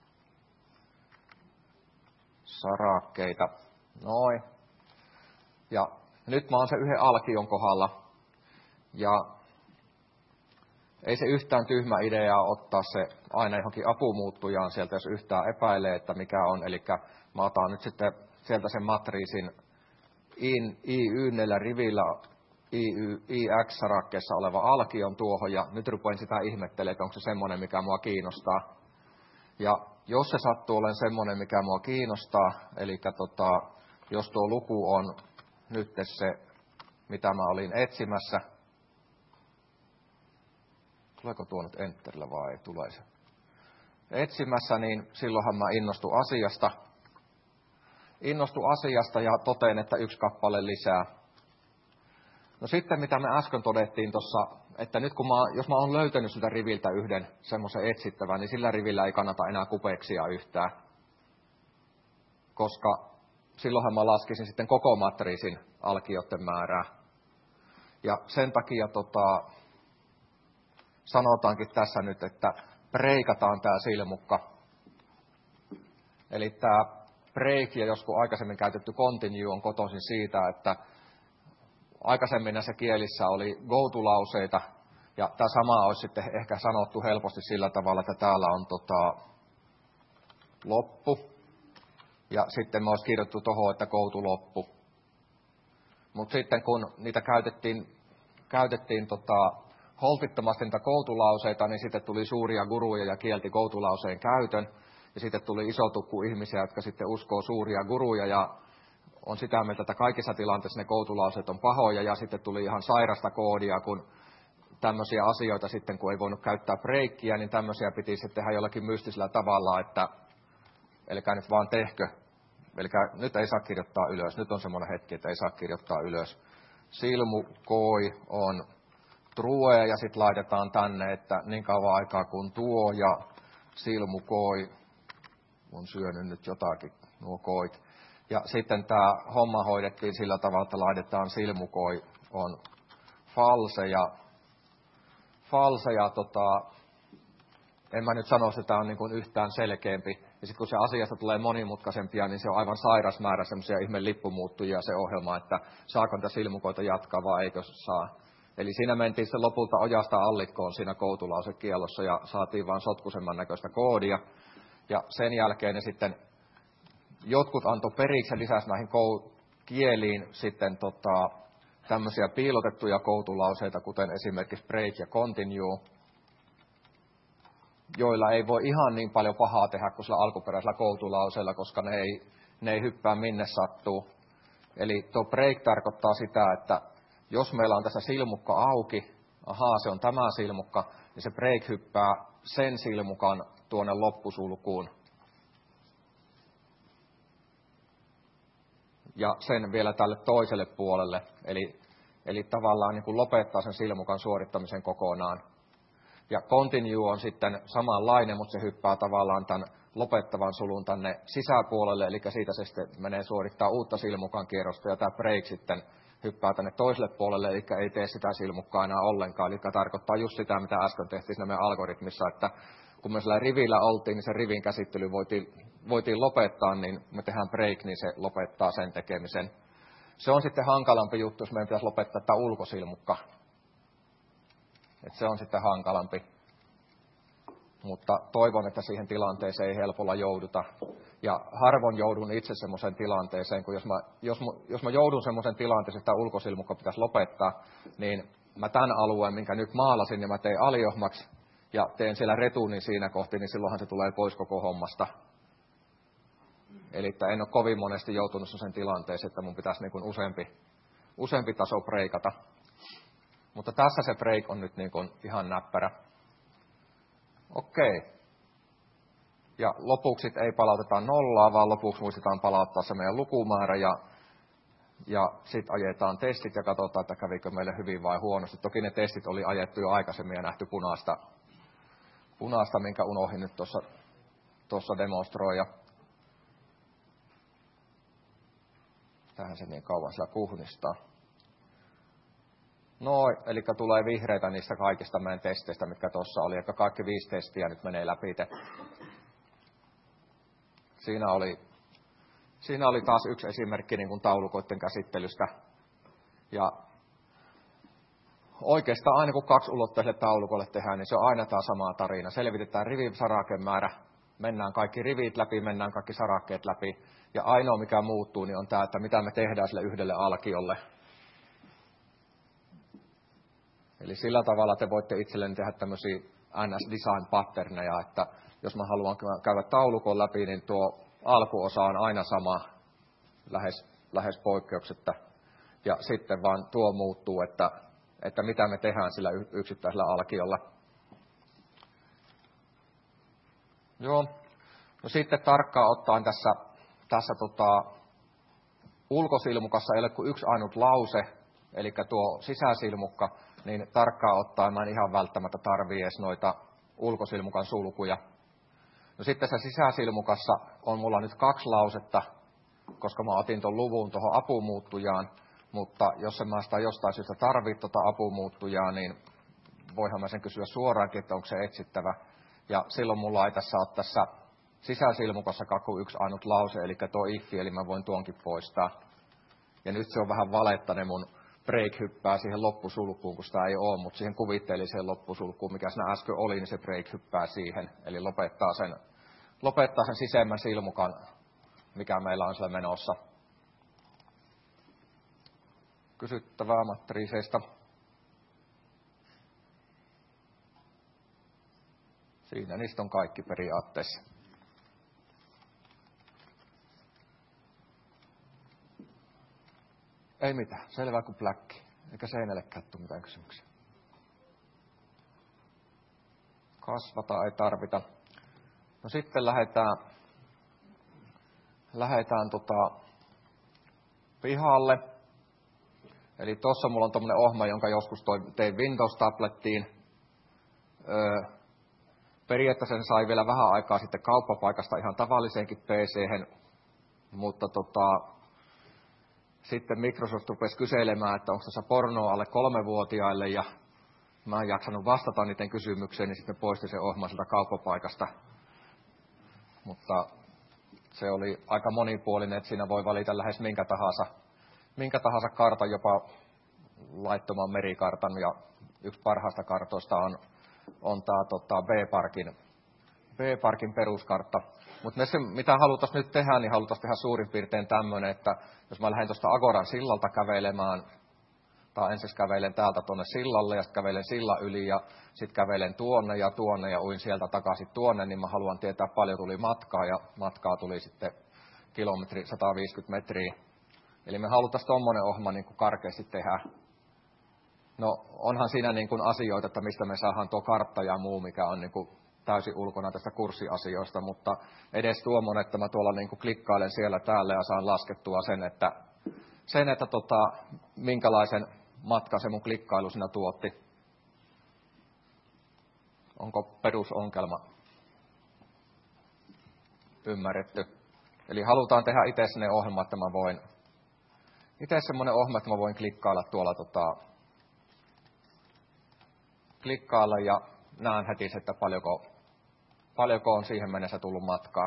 Sarakkeita. Noin. Ja nyt mä oon se yhden alkion kohdalla. Ja ei se yhtään tyhmä idea ottaa se aina johonkin apumuuttujaan sieltä, jos yhtään epäilee, että mikä on. Eli mä otan nyt sitten sieltä sen matriisin IY rivillä IX-sarakkeessa oleva alkion tuohon, ja nyt rupean sitä ihmettelemään, että onko se semmoinen, mikä mua kiinnostaa. Ja jos se sattuu olemaan semmoinen, mikä mua kiinnostaa, eli jos tuo luku on nyt se, mitä mä olin etsimässä, tuleeko tuo nyt enterillä vai ei tule se? Etsimässä, niin silloinhan mä innostun asiasta ja totean, että yksi kappale lisää. No sitten mitä me äsken todettiin tuossa, että nyt jos mä oon löytänyt sitä riviltä yhden semmoisen etsittävän, niin sillä rivillä ei kannata enää kupeksia yhtään. Koska silloinhan mä laskisin sitten koko matriisin alkioiden määrää. Ja sen takia sanotaankin tässä nyt, että breikataan tämä silmukka. Eli tämä break ja joskus aikaisemmin käytetty continue on kotoisin siitä, että aikaisemmin näissä kielissä oli go-to-lauseita, ja tämä sama olisi sitten ehkä sanottu helposti sillä tavalla, että täällä on loppu, ja sitten me olisi kirjoittu tuohon, että go-to-loppu. Mutta sitten kun niitä käytettiin holtittomasti niitä go-to-lauseita, niin sitten tuli suuria guruja ja kielti go-to-lauseen käytön, ja sitten tuli iso tukku ihmisiä, jotka sitten uskoo suuria guruja, ja on sitä mieltä, että kaikissa tilanteissa ne go-to-lauseet on pahoja, ja sitten tuli ihan sairasta koodia, kun tämmöisiä asioita sitten, kun ei voinut käyttää breikkiä, niin tämmöisiä piti sitten tehdä jollakin mystisellä tavalla, että elkää nyt vaan tehkö. Elkää, nyt ei saa kirjoittaa ylös. Nyt on semmoinen hetki, että ei saa kirjoittaa ylös. Silmukoi on true, ja sitten laitetaan tänne, että niin kauan aikaa kuin tuo, ja silmukoi on syönyt nyt jotakin, nuo koit. Ja sitten tämä homma hoidettiin sillä tavalla, että laitetaan silmukoi on false ja en mä nyt sano, että tämä on niin kuin yhtään selkeämpi. Ja sitten kun se asiasta tulee monimutkaisempia, niin se on aivan sairas määrä semmoisia ihme lippumuuttujia se ohjelma, että saako niitä silmukoita jatkaa vai eikö saa. Eli siinä mentiin sitten lopulta ojasta allikkoon siinä go-to-lausekiellossa ja saatiin vaan sotkusemman näköistä koodia. Ja sen jälkeen ne sitten jotkut antoi periksi ja lisäsi näihin kieliin sitten tämmöisiä piilotettuja go-to-lauseita, kuten esimerkiksi break ja continue, joilla ei voi ihan niin paljon pahaa tehdä kuin sillä alkuperäisellä go-to-lauseella, koska ne ei hyppää minne sattuu. Eli tuo break tarkoittaa sitä, että jos meillä on tässä silmukka auki, se on tämä silmukka, niin se break hyppää sen silmukan tuonne loppusulkuun. Ja sen vielä tälle toiselle puolelle, eli tavallaan niin kuin lopettaa sen silmukan suorittamisen kokonaan. Ja continue on sitten samanlainen, mutta se hyppää tavallaan tämän lopettavan sulun tänne sisäpuolelle, eli siitä se sitten menee suorittaa uutta silmukan kierrosta, ja tämä break sitten hyppää tänne toiselle puolelle, eli ei tee sitä silmukkaa enää ollenkaan, eli tarkoittaa just sitä, mitä äsken tehtiin siinä meidän algoritmissa, että kun me sillä rivillä oltiin, niin se rivin käsittely voitiin lopettaa, niin me tehdään break, niin se lopettaa sen tekemisen. Se on sitten hankalampi juttu, jos meidän pitäisi lopettaa tämä ulkosilmukka. Et se on sitten hankalampi. Mutta toivon, että siihen tilanteeseen ei helpolla jouduta. Ja harvoin joudun itse semmoiseen tilanteeseen, kun jos mä joudun semmoisen tilanteeseen, että tämä ulkosilmukka pitäisi lopettaa, niin mä tämän alueen, minkä nyt maalasin, ja mä teen aliohmaksi, ja teen siellä retuunin siinä kohti, niin silloinhan se tulee pois koko hommasta. Eli en ole kovin monesti joutunut sen tilanteeseen, että mun pitäisi niin kuin useampi taso breikata. Mutta tässä se break on nyt niin kuin ihan näppärä. Okei. Ja lopuksi ei palauteta nollaa, vaan lopuksi muistetaan palauttaa se meidän lukumäärä ja sitten ajetaan testit ja katsotaan, että kävikö meille hyvin vai huonosti. Toki ne testit oli ajettu jo aikaisemmin ja nähty punaista, minkä unohdin nyt tuossa demonstroida. Tähän se niin kauan sillä kuhnistaa. No, eli tulee vihreitä niistä kaikista meidän testeistä, mitkä tuossa oli. Eli kaikki 5 testiä nyt menee läpi. Siinä oli taas yksi esimerkki niin kuin taulukoiden käsittelystä. Ja oikeastaan aina kun 2-ulotteiselle taulukolle tehdään, niin se on aina tämä sama tarina. Selvitetään rivin-sarakemäärä, mennään kaikki rivit läpi, mennään kaikki sarakkeet läpi. Ja ainoa mikä muuttuu, niin on tämä, että mitä me tehdään sille yhdelle alkiolle. Eli sillä tavalla te voitte itselleni tehdä tämmöisiä NS-design-patterneja, että jos mä haluan käydä taulukon läpi, niin tuo alkuosa on aina sama, lähes poikkeuksetta. Ja sitten vaan tuo muuttuu, että mitä me tehdään sillä yksittäisellä alkiolla. Joo. No sitten tarkkaan ottaen tässä ulkosilmukassa ei ole kuin yksi ainut lause, eli tuo sisäsilmukka, niin tarkkaan ottaen mä en ihan välttämättä tarvii edes noita ulkosilmukan sulkuja. No sitten tässä sisäsilmukassa on mulla nyt 2 lausetta, koska mä otin tuon luvun tuohon apumuuttujaan, mutta jos en mä sitä jostain syystä tarvitse tuota apumuuttujaa, niin voihan mä sen kysyä suoraankin, että onko se etsittävä. Ja silloin mulla ei tässä sisäsilmukassa kuin yksi ainut lause, eli tuo if, eli mä voin tuonkin poistaa. Ja nyt se on vähän valetta, ne mun break hyppää siihen loppusulkuun, kun sitä ei ole, mutta siihen kuvitteelliseen loppusulkuun, mikä siinä äsken oli, niin se break hyppää siihen. Eli lopettaa sen sisemmän silmukan, mikä meillä on siellä menossa. Kysyttävää matriiseista. Siinä niistä on kaikki periaatteessa. Ei mitään, selvää kuin pläkki. Eikä seinällekään tule mitään kysymyksiä. Kasvata ei tarvita. No sitten lähdetään pihalle. Eli tuossa mulla on tommonen ohjelma, jonka joskus tein Windows-tablettiin. Periaatteessa sen sai vielä vähän aikaa sitten kauppapaikasta ihan tavalliseenkin PC:hen, mutta sitten Microsoft rupesi kyselemään, että onko tässä pornoa alle 3-vuotiaille, ja mä en jaksanut vastata niiden kysymykseen, niin sitten poisti se ohjelma sieltä kauppapaikasta. Mutta se oli aika monipuolinen, että siinä voi valita lähes minkä tahansa kartan, jopa laittoman merikartan, ja yksi parhaista kartoista on tämä B-Parkin peruskartta. Mutta mitä halutaan nyt tehdä, niin halutaan tehdä suurin piirtein tämmöinen, että jos mä lähden tuosta Agoran sillalta kävelemään, tai ensin kävelen täältä tuonne sillalle, ja sitten kävelen sillan yli, ja sitten kävelen tuonne ja uin sieltä takaisin tuonne, niin mä haluan tietää paljon tuli matkaa, ja matkaa tuli sitten kilometri 150 metriä. Eli me halutaan tommonen ohjelma niin kuin karkeasti tehdä. No onhan siinä niin kuin asioita, että mistä me saadaan tuo kartta ja muu, mikä on niin kuin täysin ulkona tästä kurssiasioista, mutta edes tuommoinen, että mä tuolla niin kuin klikkailen siellä täällä ja saan laskettua sen, että minkälaisen matkan se mun klikkailu siinä tuotti. Onko perusongelma ymmärretty? Eli halutaan tehdä itse sellainen ohjelma, että mä voin klikkailla tuolla klikkailla ja näen heti, että paljonko on siihen mennessä tullut matkaa.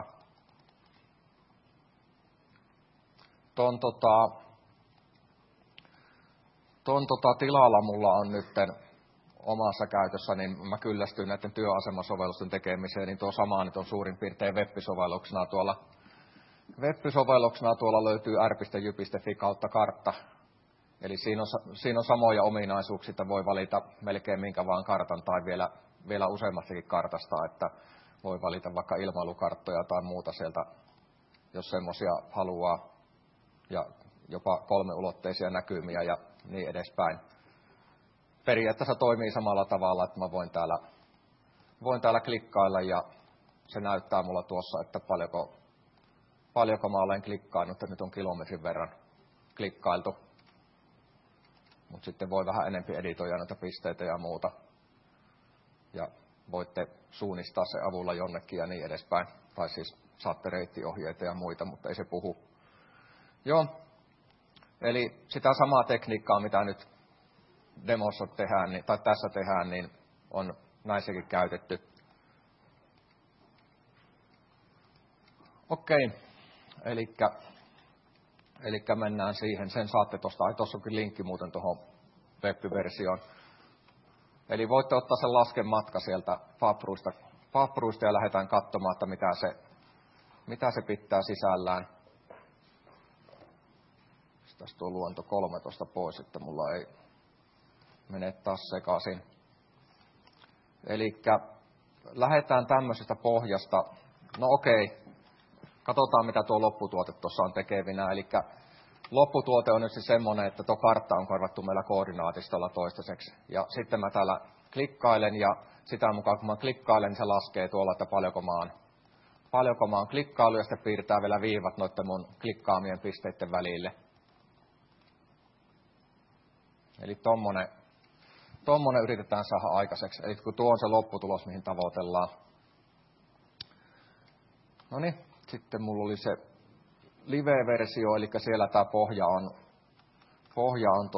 Ton tilalla mulla on nytten omassa käytössä, niin mä kyllästyin näiden työasemasovellusten tekemiseen, niin tuo sama nyt on suurin piirtein web-sovelluksena tuolla. Web-sovelluksena tuolla löytyy r.jy.fi kautta kartta. Eli siinä on samoja ominaisuuksia, että voi valita melkein minkä vaan kartan tai vielä useammastakin kartasta, että voi valita vaikka ilmailukarttoja tai muuta sieltä, jos semmoisia haluaa, ja jopa 3-ulotteisia näkymiä ja niin edespäin. Periaatteessa toimii samalla tavalla, että mä voin täällä klikkailla ja se näyttää mulla tuossa, että paljonko mä olen klikkaillut, että nyt on kilometrin verran klikkailtu. Mutta sitten voi vähän enempi editoida noita pisteitä ja muuta. Ja voitte suunnistaa se avulla jonnekin ja niin edespäin. Tai siis saatte reittiohjeita ja muita, mutta ei se puhu. Joo, eli sitä samaa tekniikkaa, mitä nyt demossa tehdään, tai tässä tehdään, niin on näissäkin käytetty. Okei, elikkä mennään siihen. Sen saatte tuosta, tuossa onkin linkki muuten tuohon web-versioon. Eli voitte ottaa sen laskematka sieltä Fabruista ja lähdetään katsomaan, että mitä se pitää sisällään. Tässä tuo luonto 13 pois, että mulla ei mene taas sekaisin. Elikkä lähdetään tämmöisestä pohjasta. No okei, katsotaan mitä tuo lopputuote tuossa on tekevinä. Elikkä lopputuote on nyt siis semmoinen, että tuo kartta on korvattu meillä koordinaatistolla toistaiseksi. Ja sitten mä täällä klikkailen ja sitä mukaan kun mä klikkailen, niin se laskee tuolla, että paljonko mä oon klikkailu ja sitten piirtää vielä viivat noiden mun klikkaamien pisteiden välille. Eli tommonen yritetään saada aikaiseksi. Eli kun tuo on se lopputulos, mihin tavoitellaan. Noniin, sitten mulla oli se live-versio, eli siellä tämä pohja on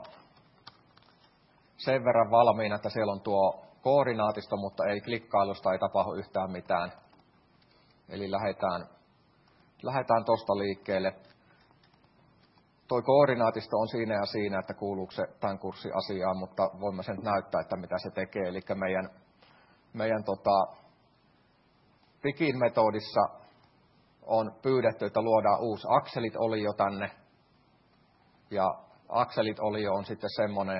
sen verran valmiina, että siellä on tuo koordinaatisto, mutta ei klikkailusta, ei tapahdu yhtään mitään. Eli lähdetään tuosta liikkeelle. Tuo koordinaatisto on siinä ja siinä, että kuuluuko se tämän kurssin asiaan, mutta voimme sen näyttää, että mitä se tekee. Eli meidän Pikin metodissa on pyydetty, että luodaan uusi akselit-olio tänne. Ja akselit-olio on sitten semmoinen,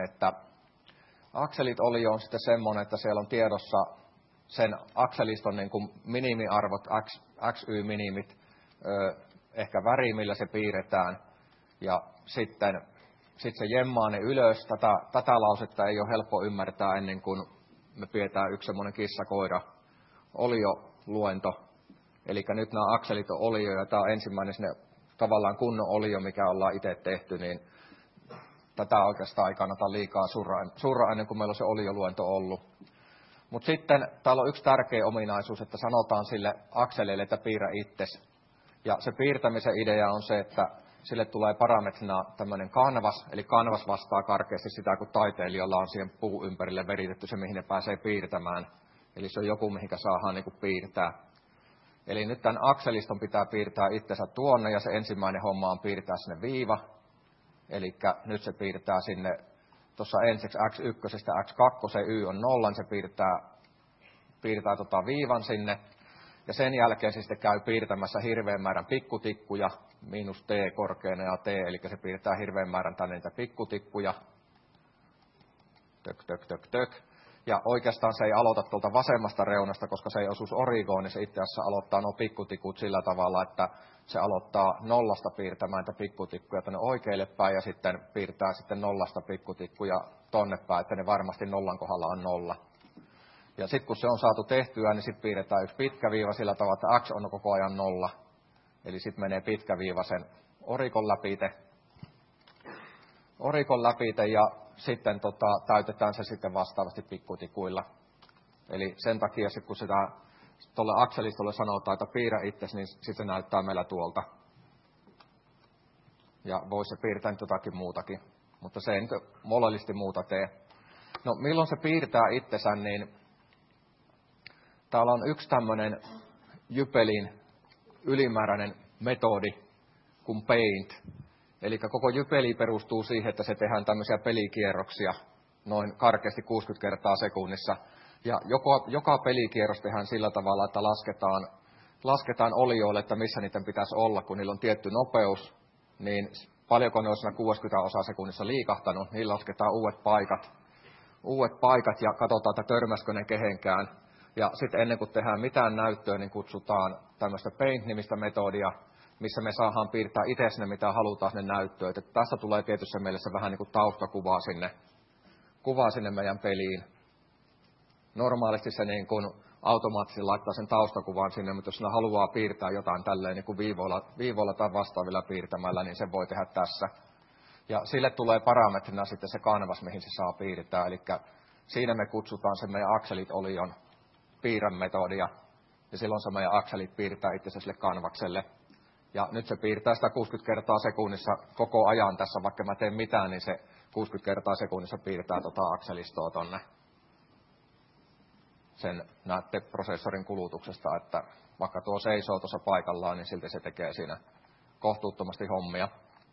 että siellä on tiedossa sen akseliston niin kuin minimiarvot, XY-minimit, ehkä väri, millä se piirretään. Ja sitten se jemmaa ne ylös. Tätä lausetta ei ole helppo ymmärtää ennen kuin me pidetään yksi semmoinen kissa-koira olioluento. Eli nyt nämä akselit on olio ja tämä on ensimmäinen sinne tavallaan kunnon olio, mikä ollaan itse tehty, niin tätä oikeastaan ei kannata liikaa surra ennen kuin meillä on se olioluento ollut. Mutta sitten täällä on yksi tärkeä ominaisuus, että sanotaan sille akselille, että piirrä itsesi. Ja se piirtämisen idea on se, että sille tulee parametrina tämmöinen kanvas, eli kanvas vastaa karkeasti sitä, kun taiteilijalla on siihen puun ympärille veritetty se, mihin ne pääsee piirtämään. Eli se on joku, mihinkä saadaan niin kuin piirtää. Eli nyt tämän akseliston pitää piirtää itsensä tuonne, ja se ensimmäinen homma on piirtää sinne viiva. Eli nyt se piirtää sinne, tuossa ensiksi x1 ja x2, se y on 0, se piirtää viivan sinne. Ja sen jälkeen se sitten käy piirtämässä hirveän määrän pikkutikkuja, miinus t korkeana ja t, eli se piirtää hirveän määrän tänne niitä pikkutikkuja. Tök. Ja oikeastaan se ei aloita tuolta vasemmasta reunasta, koska se ei osuisi origoon, niin se itse asiassa aloittaa nuo pikkutikut sillä tavalla, että se aloittaa nollasta piirtämään niitä pikkutikkuja tuonne oikealle päin ja sitten piirtää sitten nollasta pikkutikkuja tonne päin, että ne varmasti nollan kohdalla on nolla. Ja sitten kun se on saatu tehtyä, niin sitten piirretään yksi pitkä viiva sillä tavalla, että x on koko ajan nolla. Eli sitten menee pitkä viiva sen orikon läpite ja sitten täytetään se sitten vastaavasti pikkutikuilla. Eli sen takia sitten kun sitä tuolle akselistolle sanotaan, että piirrä itsesi, niin sitten se näyttää meillä tuolta. Ja voisi se piirtää nyt jotakin muutakin, mutta se ei nyt molellisesti muuta tee. No milloin se piirtää itsensä, niin täällä on yksi tämmöinen Jypelin ylimääräinen metodi kuin Paint. Eli koko Jypeli perustuu siihen, että se tehdään tämmöisiä pelikierroksia noin karkeasti 60 kertaa sekunnissa. Ja joka pelikierros tehdään sillä tavalla, että lasketaan olioille, että missä niiden pitäisi olla, kun niillä on tietty nopeus, niin paljonko ne on siinä 60 osaa sekunnissa liikahtanut, niin lasketaan uudet paikat ja katsotaan, että törmäskö ne kehenkään. Ja sitten ennen kuin tehdään mitään näyttöä, niin kutsutaan tämmöistä Paint-nimistä metodia, missä me saadaan piirtää itse sinne, mitä halutaan sinne näyttöön. Että tässä tulee tietyssä mielessä vähän niin kuin taustakuvaa sinne meidän peliin. Normaalisti se niin kuin automaattisesti laittaa sen taustakuvan sinne, mutta jos ne haluaa piirtää jotain tälleen niin kuin viivoilla tai vastaavilla piirtämällä, niin se voi tehdä tässä. Ja sille tulee parametrina sitten se kanvas, mihin se saa piirtää, eli siinä me kutsutaan se meidän akselit olion piirremetodia, ja silloin se meidän akselit piirtää itsensä sille kanvakselle. Ja nyt se piirtää sitä 60 kertaa sekunnissa koko ajan tässä, vaikka mä teen mitään, niin se 60 kertaa sekunnissa piirtää akselistoa tonne. Sen näette prosessorin kulutuksesta, että vaikka tuo seisoo tuossa paikallaan, niin silti se tekee siinä kohtuuttomasti hommia.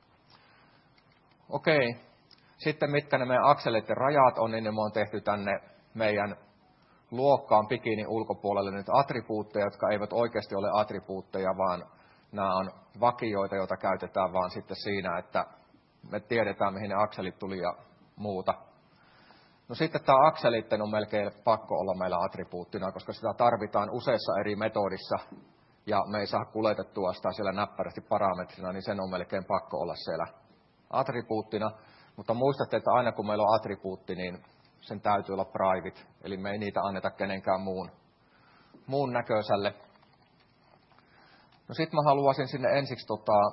Okei. Sitten mitkä ne meidän akseleiden rajat on, niin ne me on tehty tänne meidän luokkaan bikinin ulkopuolelle nyt attribuutteja, jotka eivät oikeasti ole attribuutteja, vaan nämä on vakioita, joita käytetään vaan sitten siinä, että me tiedetään, mihin ne akselit tuli ja muuta. No sitten tämä akselitten on melkein pakko olla meillä attribuuttina, koska sitä tarvitaan useissa eri metodissa, ja me ei saa kuljetettua sitä siellä näppärästi parametrina, niin sen on melkein pakko olla siellä attribuuttina. Mutta muistatte, että aina kun meillä on attribuutti, niin sen täytyy olla private, eli me ei niitä anneta kenenkään muun näköiselle. No sitten mä haluaisin sinne ensiksi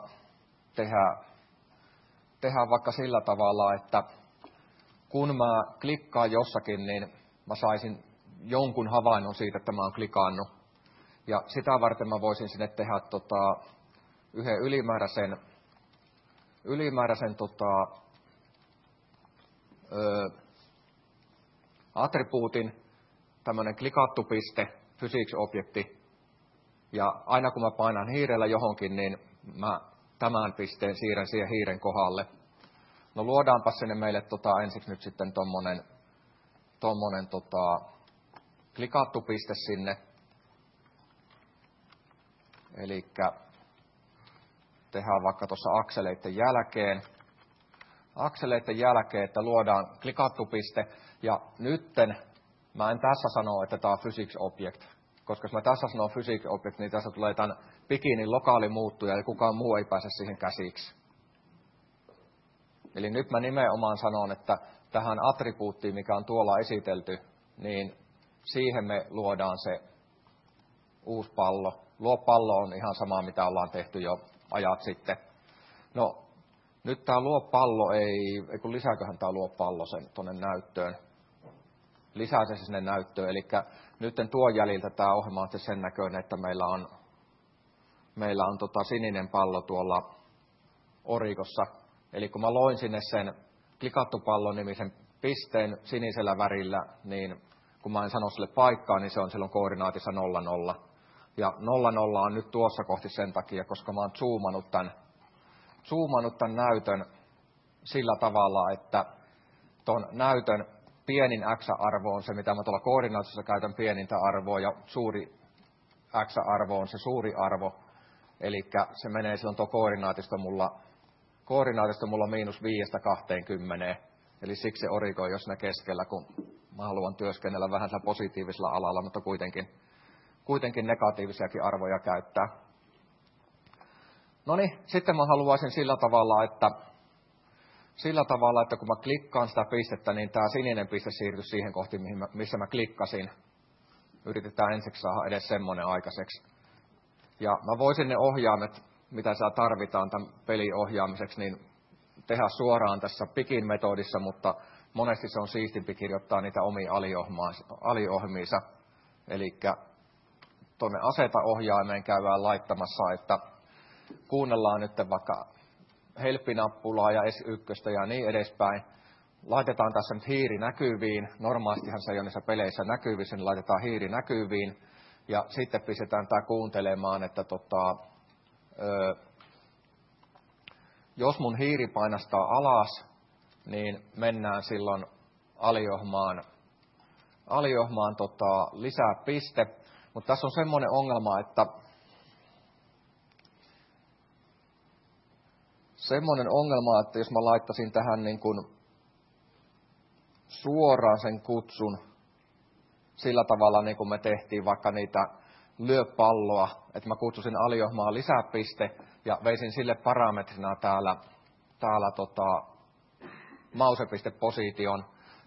tehdä vaikka sillä tavalla, että kun mä klikkaan jossakin, niin mä saisin jonkun havainnon siitä, että mä oon klikannut. Ja sitä varten mä voisin sinne tehdä yhden ylimääräisen attribuutin, tämmöinen klikattu piste, physics-objekti. Ja aina kun mä painan hiirellä johonkin, niin mä tämän pisteen siirrän siihen hiiren kohdalle. No luodaanpa sinne meille ensiksi nyt sitten tommonen klikattu piste sinne. Elikkä tehdään vaikka tuossa akseleiden jälkeen, että luodaan klikattu piste. Ja nytten mä en tässä sano, että tämä on physics object. Koska jos mä tässä sanon physics object, niin tässä tulee tämän bikinin lokaali muuttuja ja kukaan muu ei pääse siihen käsiksi. Eli nyt mä nimenomaan sanon, että tähän attribuuttiin, mikä on tuolla esitelty, niin siihen me luodaan se uusi pallo. Luo pallo on ihan sama, mitä ollaan tehty jo ajat sitten. No, nyt tämä luo pallo kun lisääköhän tämä luo pallo sen tuonne näyttöön. Lisää se sinne näyttöön, eli nyt tuon jäljiltä tämä ohjelma on sen näköinen, että meillä on sininen pallo tuolla orikossa. Eli kun mä loin sinne sen klikattu pallon nimisen pisteen sinisellä värillä, niin kun mä en sano sille paikkaa, niin se on silloin koordinaatissa 0, 0. Ja 0, 0 on nyt tuossa kohti sen takia, koska mä oon zoomannut tämän näytön sillä tavalla, että ton näytön pienin x-arvo on se, mitä mä tuolla koordinaatissa käytän pienintä arvoa, ja suuri x-arvo on se suuri arvo. Eli se menee silloin tuo koordinaatisto mulla -5–20. Eli siksi se oriko on jo siinä keskellä, kun mä haluan työskennellä vähän sillä positiivisella alalla, mutta kuitenkin negatiivisiakin arvoja käyttää. No niin, sitten mä haluaisin sillä tavalla, että kun mä klikkaan sitä pistettä, niin tämä sininen piste siirtyy siihen kohtiin, missä mä klikkasin. Yritetään ensiksi saada edes semmoinen aikaiseksi. Ja mä voisin ne ohjaimet, mitä saa tarvitaan tämän pelin ohjaamiseksi, niin tehdä suoraan tässä pikin metodissa, mutta monesti se on siistimpi kirjoittaa niitä omia aliohjelmiinsa. Eli tuonne aseta-ohjaimeen käydään laittamassa, että kuunnellaan nyt vaikka helppinappulaa ja S1 ja niin edespäin. Laitetaan tässä nyt hiiri näkyviin. Normaalistihan se ei ole niissä peleissä näkyvissä, niin laitetaan hiiri näkyviin. Ja sitten pistetään tämä kuuntelemaan, että jos mun hiiri painastaa alas, niin mennään silloin aliohmaan lisää piste. Mutta tässä on semmoinen ongelma, että jos mä laittaisin tähän niin kuin suoraan sen kutsun sillä tavalla, niin kuin me tehtiin vaikka niitä lyö palloa, että mä kutsusin aliohmaan lisäpiste ja veisin sille parametrina täällä mausepisteposition,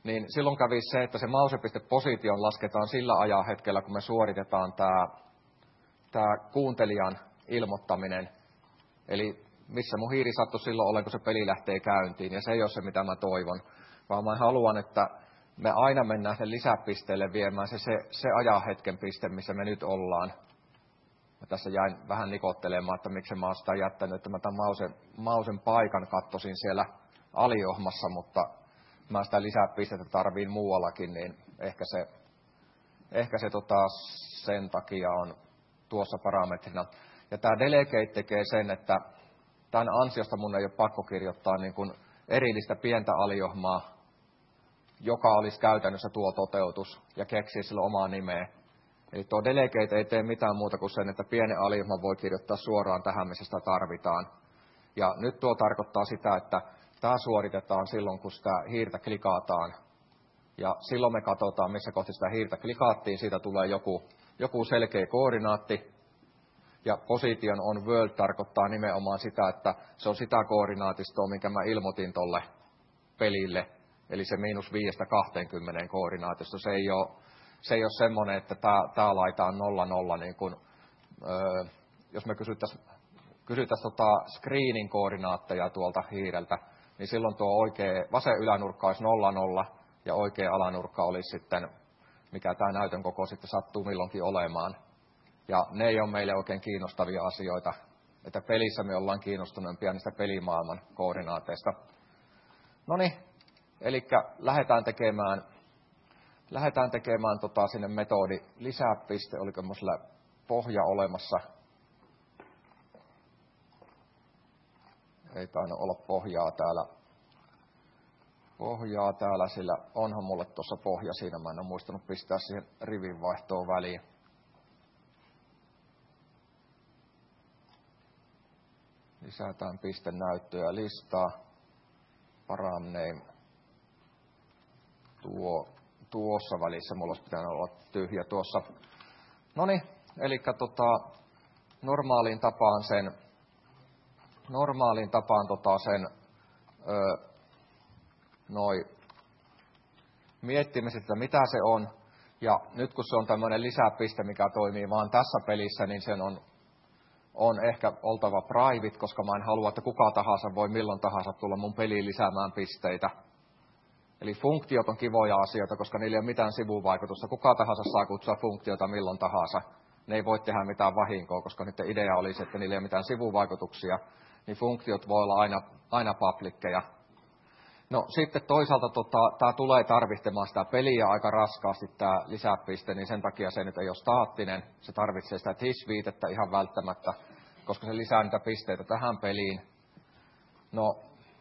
niin silloin kävisi se, että se mausepisteposition lasketaan sillä ajanhetkellä, kun me suoritetaan tämä kuuntelijan ilmoittaminen. Eli missä mun hiiri sattui silloin olemaan, kun se peli lähtee käyntiin, ja se ei ole se, mitä mä toivon. Vaan mä haluan, että me aina mennään sen lisäpisteelle viemään se ajanhetken piste, missä me nyt ollaan. Mä tässä jäin vähän nikottelemaan, että miksi mä oon sitä jättänyt, että mä tämän mausen paikan kattosin siellä aliohmassa, mutta mä sitä lisäpistettä tarviin muuallakin, niin ehkä se sen takia on tuossa parametrina. Ja tämä delegate tekee sen, että tämän ansiosta mun ei ole pakko kirjoittaa niin kuin erillistä pientä aliohmaa, joka olisi käytännössä tuo toteutus, ja keksiä sillä omaa nimeä. Eli tuo delegate ei tee mitään muuta kuin sen, että pienen aliohman voi kirjoittaa suoraan tähän, missä sitä tarvitaan. Ja nyt tuo tarkoittaa sitä, että tämä suoritetaan silloin, kun sitä hiirtä klikataan. Ja silloin me katsotaan, missä kohti sitä hiirtä klikaattiin. Siitä tulee joku selkeä koordinaatti. Ja position on world tarkoittaa nimenomaan sitä, että se on sitä koordinaatistoa, minkä mä ilmoitin tolle pelille. Eli se -5–20 koordinaatista. Se ei ole semmoinen, että tämä laitaan 0,0, niin kuin, jos me kysyttäisiin screenin koordinaatteja tuolta hiireltä, niin silloin tuo vasen ylänurkka olisi 0,0 ja oikea alanurkka olisi sitten, mikä tämä näytön koko sitten sattuu milloinkin olemaan. Ja ne ei ole meille oikein kiinnostavia asioita, että pelissä me ollaan kiinnostuneempia niistä pelimaailman koordinaateista. Noniin, eli lähdetään tekemään sinne metodi lisäpiste, oliko minulla pohja olemassa. Ei tainnut olla pohjaa täällä, sillä onhan mulle tuossa pohja siinä, mä en ole muistanut pistää siihen rivin vaihtoon väliin. Lisätään pistenäyttöä listaa, paraname, tuossa välissä, mulla olisi pitänyt olla tyhjä tuossa. Noniin, eli normaaliin tapaan miettimisestä, mitä se on. Ja nyt kun se on tämmöinen lisäpiste, mikä toimii vaan tässä pelissä, niin sen on ehkä oltava private, koska mä en halua, että kuka tahansa voi milloin tahansa tulla mun peliin lisäämään pisteitä. Eli funktiot on kivoja asioita, koska niillä ei ole mitään sivuvaikutusta. Kuka tahansa saa kutsua funktiota milloin tahansa. Ne ei voi tehdä mitään vahinkoa, koska niiden idea olisi, että niillä ei ole mitään sivuvaikutuksia. Niin funktiot voi olla aina publickeja. No sitten toisaalta tämä tulee tarvitsemaan sitä peliä aika raskaasti, tämä lisäpiste, niin sen takia se nyt ei ole staattinen. Se tarvitsee sitä TIS-viitettä ihan välttämättä, koska se lisää niitä pisteitä tähän peliin. No,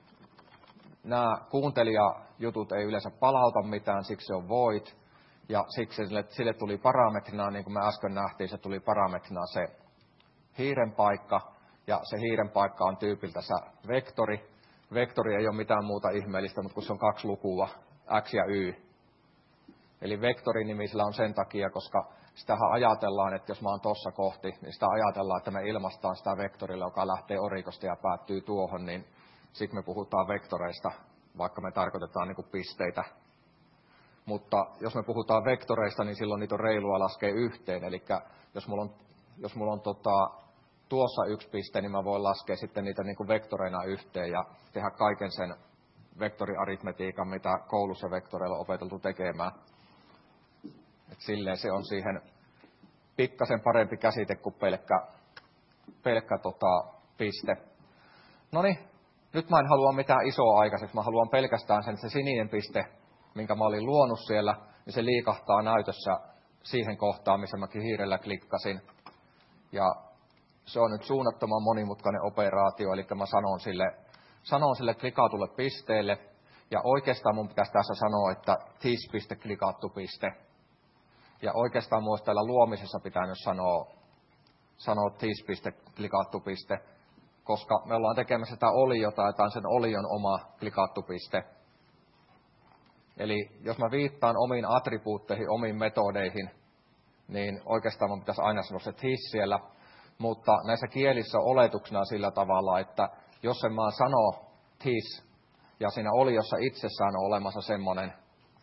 nämä kuuntelijajutut ei yleensä palauta mitään, siksi se on void. Ja siksi sille tuli parametrina, niin kuin me äsken nähtiin, se tuli parametrina se hiiren paikka. Ja se hiiren paikka on tyypiltänsä vektori. Vektori ei ole mitään muuta ihmeellistä, mutta kun se on 2 lukua, x ja y. Eli vektorinimi sillä on sen takia, koska sitähän ajatellaan, että jos mä oon tossa kohti, niin sitä ajatellaan, että me ilmaistaan sitä vektorilla, joka lähtee orikosta ja päättyy tuohon, niin sitten me puhutaan vektoreista, vaikka me tarkoitetaan niin kuin pisteitä. Mutta jos me puhutaan vektoreista, niin silloin niitä on reilua laskea yhteen. Eli jos mulla on tuossa 1 piste, niin mä voin laskea sitten niitä niin kuin vektoreina yhteen ja tehdä kaiken sen vektoriaritmetiikan, mitä koulussa vektoreilla on opeteltu tekemään. Et silleen se on siihen pikkasen parempi käsite kuin pelkkä piste. Noniin, nyt mä en halua mitään isoa aikaiseksi. Mä haluan pelkästään se sininen piste, minkä mä olin luonut siellä, niin se liikahtaa näytössä siihen kohtaan, missä mäkin hiirellä klikkasin. Ja se on nyt suunnattoman monimutkainen operaatio, eli mä sanon sille klikatulle pisteelle, ja oikeastaan mun pitäisi tässä sanoa, että TIS-piste klikattu piste. Ja oikeastaan mun olisi täällä luomisessa pitänyt sanoa TIS-piste klikattu piste, koska me ollaan tekemässä sitä oliota, ja tämä on sen olion oma klikattu piste. Eli jos mä viittaan omiin attribuutteihin, omiin metodeihin, niin oikeastaan mun pitäisi aina sanoa se TIS siellä. Mutta näissä kielissä on oletuksena sillä tavalla, että jos en mä sano TIS, ja siinä oliossa itsessään on olemassa semmoinen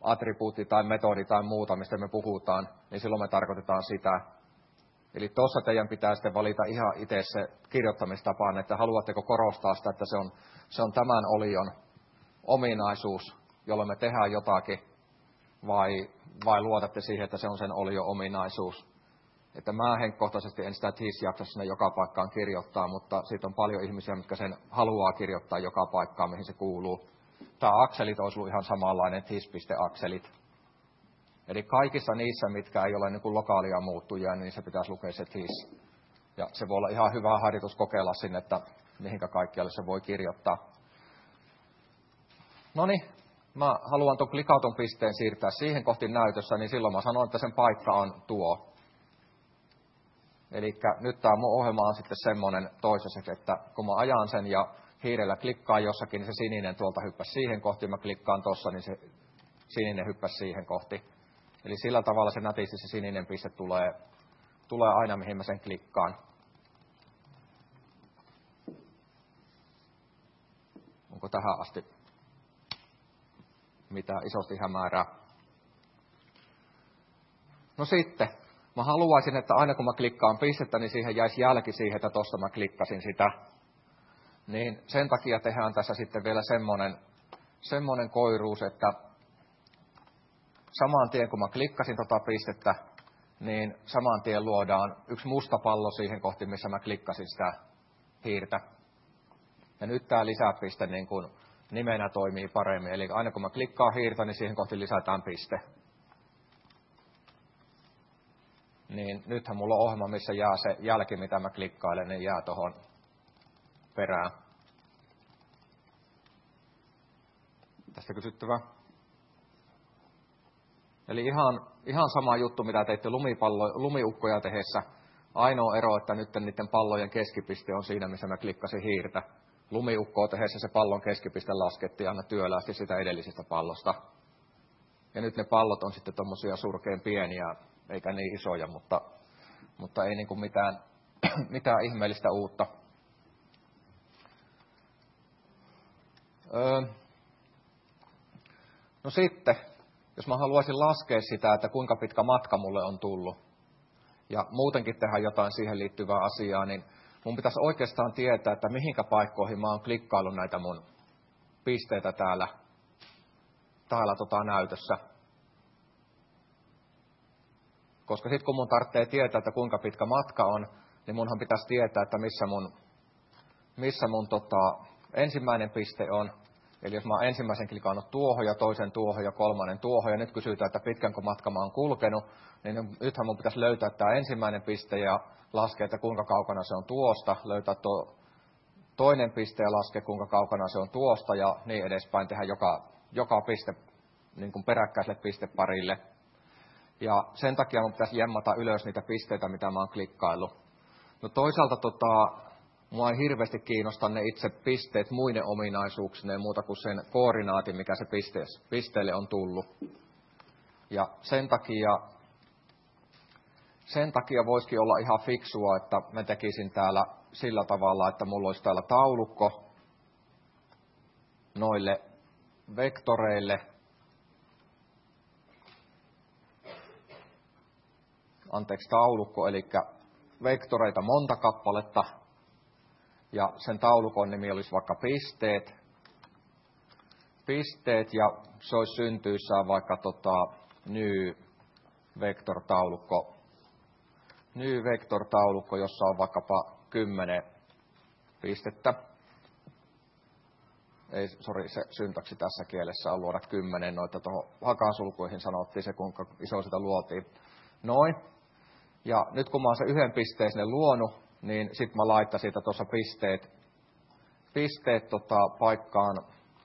attribuutti tai metodi tai muuta, mistä me puhutaan, niin silloin me tarkoitetaan sitä. Eli tuossa teidän pitää sitten valita ihan itse se kirjoittamistapaan, että haluatteko korostaa sitä, että se on tämän olion ominaisuus, jolloin me tehdään jotakin, vai luotatte siihen, että se on sen olion ominaisuus. Että mä henkkohtaisesti en sitä jaksa sinne joka paikkaan kirjoittaa, mutta siitä on paljon ihmisiä, jotka sen haluaa kirjoittaa joka paikkaan, mihin se kuuluu. Tämä akselit olisi ollut ihan samanlainen his-akselit. Eli kaikissa niissä, mitkä ei ole niin kuin lokaalia muuttujia, niin se pitäisi lukea se his. Ja se voi olla ihan hyvä harjoitus kokeilla sinne, että mihinkä kaikkialle se voi kirjoittaa. Noniin, mä haluan tuon klikauton pisteen siirtää siihen kohti näytössä, niin silloin mä sanon, että sen paikka on tuo. Eli nyt tämä mun ohjelma on sitten semmoinen toisaiseksi, että kun mä ajan sen ja hiirellä klikkaan jossakin, niin se sininen tuolta hyppäsi siihen kohti, mä klikkaan tuossa, niin se sininen hyppäsi siihen kohti. Eli sillä tavalla se nätisti se sininen piste tulee aina, mihin mä sen klikkaan. Onko tähän asti mitään isosti hämärää? No sitten, mä haluaisin, että aina kun mä klikkaan pistettä, niin siihen jäisi jälki siihen, että tuosta mä klikkasin sitä. Niin sen takia tehdään tässä sitten vielä semmoinen koiruus, että saman tien kun mä klikkasin tota pistettä, niin saman tien luodaan yksi musta pallo siihen kohti, missä mä klikkasin sitä hiirtä. Ja nyt tämä lisäpiste niin kun nimenä toimii paremmin. Eli aina kun mä klikkaan hiirtä, niin siihen kohti lisätään piste. Niin nythän mulla on ohjelma, missä jää se jälki, mitä mä klikkailen, niin jää tuohon perään. Tästä kysyttävää. Eli ihan sama juttu, mitä teitte lumiukkoja tehdessä. Ainoa ero, että nyt niiden pallojen keskipiste on siinä, missä mä klikkasin hiirtä. Lumiukkoa tehdessä se pallon keskipiste laskettiin aina työläästi sitä edellisestä pallosta. Ja nyt ne pallot on sitten tommosia surkein pieniä, eikä niin isoja, mutta ei niinku mitään ihmeellistä uutta. No sitten, jos mä haluaisin laskea sitä, että kuinka pitkä matka mulle on tullut, ja muutenkin tehdä jotain siihen liittyvää asiaa, niin mun pitäisi oikeastaan tietää, että mihinkä paikkoihin mä oon klikkaillut näitä mun pisteitä täällä näytössä. Koska sitten kun mun tarvitsee tietää, että kuinka pitkä matka on, niin munhan pitäisi tietää, että missä mun ensimmäinen piste on. Eli jos mä oon ensimmäisen klikannut tuohon ja toisen tuohon ja kolmannen tuohon, ja nyt kysytään, että pitkänkö matka mä oon kulkenut, niin nythän mun pitäisi löytää tämä ensimmäinen piste ja laskea, että kuinka kaukana se on tuosta, löytää tuo toinen piste ja laskea, kuinka kaukana se on tuosta, ja niin edespäin tehdä joka piste niin kuin peräkkäiselle pisteparille. Ja sen takia mun pitäisi jemmata ylös niitä pisteitä, mitä mä oon klikkaillut. No toisaalta mua ei hirveästi kiinnosta ne itse pisteet muiden ominaisuuksineen muuta kuin sen koordinaatin, mikä se pisteelle on tullut. Ja sen takia voisikin olla ihan fiksua, että mä tekisin täällä sillä tavalla, että mulla olisi täällä taulukko noille vektoreille. Taulukko, eli vektoreita monta kappaletta. Ja sen taulukon nimi olisi vaikka pisteet ja se olisi syntyissään vaikka new vektortaulukko, jossa on vaikkapa 10 pistettä. Se syntaksi tässä kielessä on luoda 10, noita tuohon hakasulkuihin sanottiin se, kuinka iso sitä luotiin. Noin. Ja nyt kun mä oon sen yhden pisteen sinne luonut, niin sitten mä laittaisin siitä tuossa pisteet paikkaan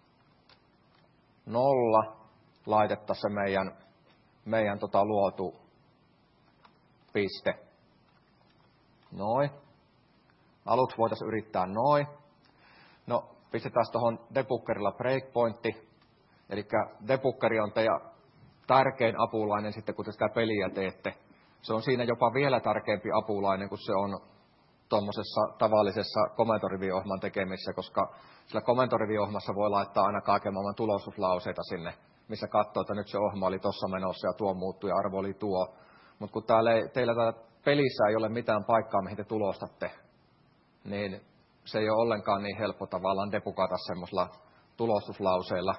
0, laitettaisiin se meidän luotu piste. Noin. Aluksi voitaisiin yrittää noin. No, pistetään tuohon debuggerilla breakpointti. Eli debuggeri on teidän tärkein apulainen sitten, kun te sitä peliä teette. Se on siinä jopa vielä tärkeämpi apulainen, kun se on tuommoisessa tavallisessa komentoriviohjelman tekemisessä, koska sillä komentoriviohjelmassa voi laittaa aina kaiken maailman tulostuslauseita sinne missä katsoo, että nyt se ohjelma oli tuossa menossa ja tuo muuttui ja arvo oli tuo. Mutta kun teillä täällä pelissä ei ole mitään paikkaa, mihin te tulostatte, niin se ei ole ollenkaan niin helppo tavallaan depukata semmoisella tulostuslauseilla.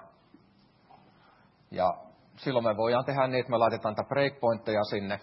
Ja silloin me voidaan tehdä niin, että me laitetaan tätä breakpointteja sinne,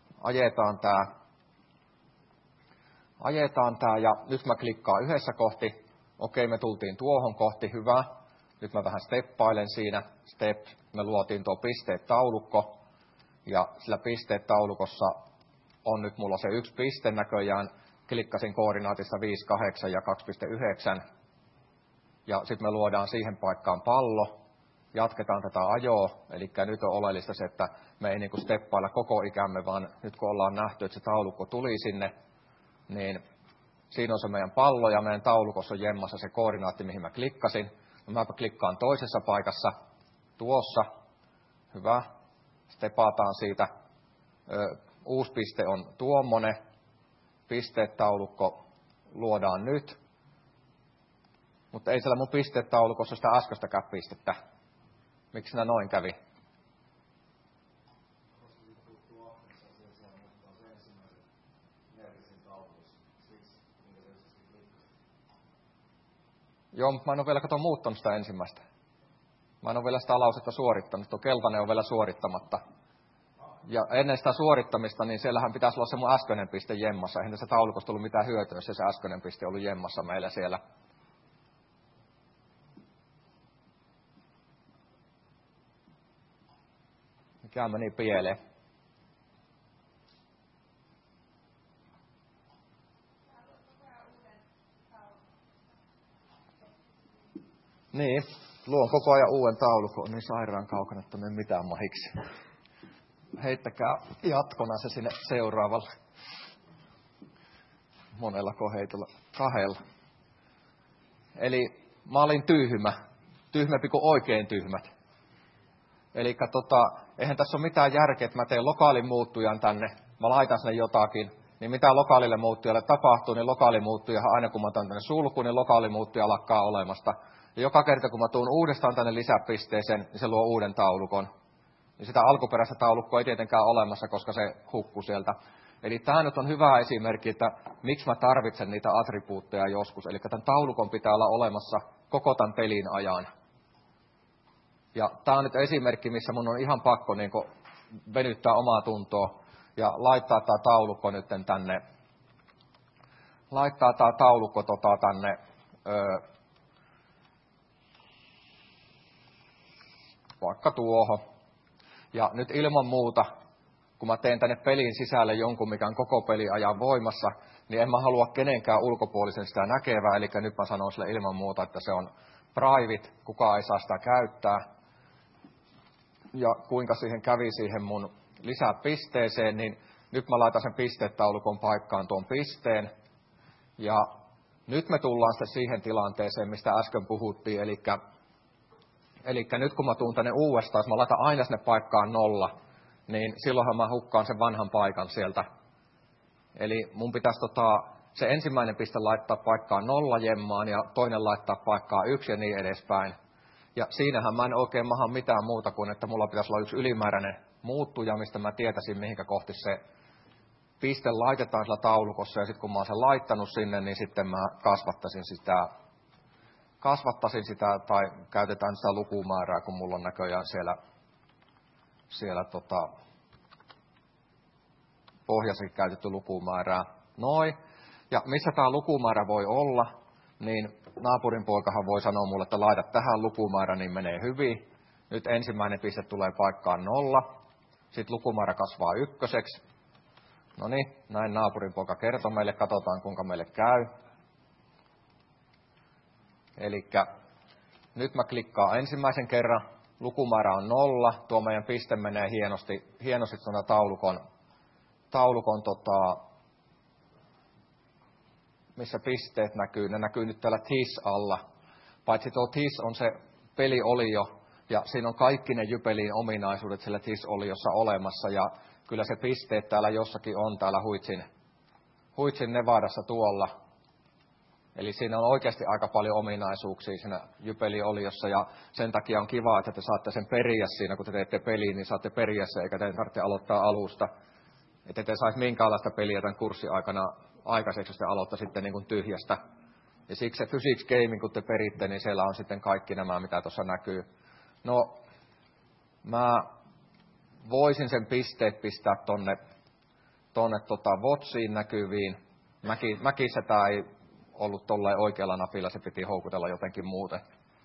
ajetaan tää ja nyt mä klikkaan yhdessä kohti. Okei, me tultiin tuohon kohti, hyvä. Nyt mä vähän steppailen siinä. Me luotiin tuo pisteet-taulukko. Ja sillä pisteet-taulukossa on nyt mulla se yksi piste näköjään. Klikkasin koordinaatissa 5, 8 ja 2,9. Ja sitten me luodaan siihen paikkaan pallo. Jatketaan tätä ajoa. Eli nyt on oleellista se, että me ei niinku steppailla koko ikämme, vaan nyt kun ollaan nähty, että se taulukko tuli sinne, niin siinä on se meidän pallo ja meidän taulukossa on jemmassa se koordinaatti, mihin mä klikkasin. No mä klikkaan toisessa paikassa, tuossa, hyvä, stepataan siitä. Uusi piste on tuommoinen, pisteet-taulukko luodaan nyt, mutta ei siellä mun pisteet-taulukossa sitä äskeistäkään pistettä. Miksi nämä noin kävi? Joo, mutta mä en ole vielä muuttanut sitä ensimmäistä. Mä en ole vielä sitä lausetta suorittanut. Tuo keltainen on vielä suorittamatta. Ja ennen sitä suorittamista, niin siellähän pitäisi olla se mun äskeinen piste jemmassa. Eihän tässä taulukosta tullut mitään hyötyä, jos se äskeinen piste ollut jemmassa meillä siellä. Mikä meni pieleen? Niin, luon koko ajan uuden taulukon, on niin sairaan kaukana, että mene mitään mahiksi. Heittäkää jatkona se sinne seuraavalle. Monella heitolla, 2. Eli mä olin tyhmempi kuin oikein tyhmät. Eli eihän tässä ole mitään järkeä, että mä teen lokaalin muuttujan tänne, mä laitan sinne jotakin, niin mitä lokaalille muuttujalle tapahtuu, niin lokaalimuuttujahan aina kun mä otan tänne sulkuun, niin lokaalimuuttuja lakkaa olemasta. Ja joka kerta kun mä tuun uudestaan tänne lisäpisteeseen, niin se luo uuden taulukon. Ja sitä alkuperäistä taulukkoa ei tietenkään olemassa, koska se hukkuu sieltä. Eli tämä nyt on hyvä esimerkki, että miksi mä tarvitsen niitä attribuutteja joskus. Eli tämän taulukon pitää olla olemassa koko tämän pelin ajan. Ja tämä on nyt esimerkki, missä mun on ihan pakko niin kuin venyttää omaa tuntoa ja laittaa tämä taulukko nyt tänne. Laittaa tämä taulukko tänne vaikka tuohon. Ja nyt ilman muuta, kun mä teen tänne pelin sisälle jonkun, mikä on koko peliajan voimassa, niin en mä halua kenenkään ulkopuolisen sitä näkevää. Eli nyt mä sanon sille ilman muuta, että se on private, kukaan ei saa sitä käyttää. Ja kuinka siihen kävi siihen mun lisäpisteeseen, niin nyt mä laitan sen pisteetaulukon paikkaan tuon pisteen. Ja nyt me tullaan sitten siihen tilanteeseen, mistä äsken puhuttiin, eli nyt kun mä tuun tänne uudestaan, jos mä laitan aina sinne paikkaan 0, niin silloinhan mä hukkaan sen vanhan paikan sieltä. Eli mun pitäisi se ensimmäinen piste laittaa paikkaan 0 jemmaan ja toinen laittaa paikkaan 1 ja niin edespäin. Ja siinähän mä en oikein maha mitään muuta kuin, että mulla pitäisi olla yksi ylimääräinen muuttuja, mistä mä tietäisin, mihinkä kohti se piste laitetaan sillä taulukossa. Ja sitten kun mä oon sen laittanut sinne, niin sitten mä kasvattaisin sitä tai käytetään sitä lukumäärää, kun mulla on näköjään siellä pohjassakin käytetty lukumäärää. Noin. Ja missä tämä lukumäärä voi olla, niin naapurin poikahan voi sanoa mulle, että laita tähän lukumäärä, niin menee hyvin. Nyt ensimmäinen piste tulee paikkaan 0. Sitten lukumäärä kasvaa 1. No niin, näin naapurin poika kertoo meille, katsotaan kuinka meille käy. Elikkä nyt mä klikkaan ensimmäisen kerran, lukumäärä on 0, tuo meidän piste menee hienosti tuonne taulukon missä pisteet näkyy, ne näkyy nyt täällä TIS alla. Paitsi tuo TIS on se peliolio, ja siinä on kaikki ne Jypelin ominaisuudet sillä TIS-oliossa olemassa, ja kyllä se pisteet täällä jossakin on täällä Huitsin Nevadassa tuolla. Eli siinä on oikeasti aika paljon ominaisuuksia siinä jypelioliossa ja sen takia on kiva, että te saatte sen periä siinä, kun te teette peliin, niin saatte periä se, eikä te tarvitse aloittaa alusta. Että te saisi minkäänlaista peliä tämän kurssin aikana aikaiseksi, jos te aloittaisitte niin kuin tyhjästä. Ja siksi se Physics Gaming, kun te peritte, niin siellä on sitten kaikki nämä, mitä tuossa näkyy. No, mä voisin sen pisteet pistää tonne Watchiin näkyviin. Mäkissä tää ei ollut tolleen oikealla napilla, se piti houkutella jotenkin muuten.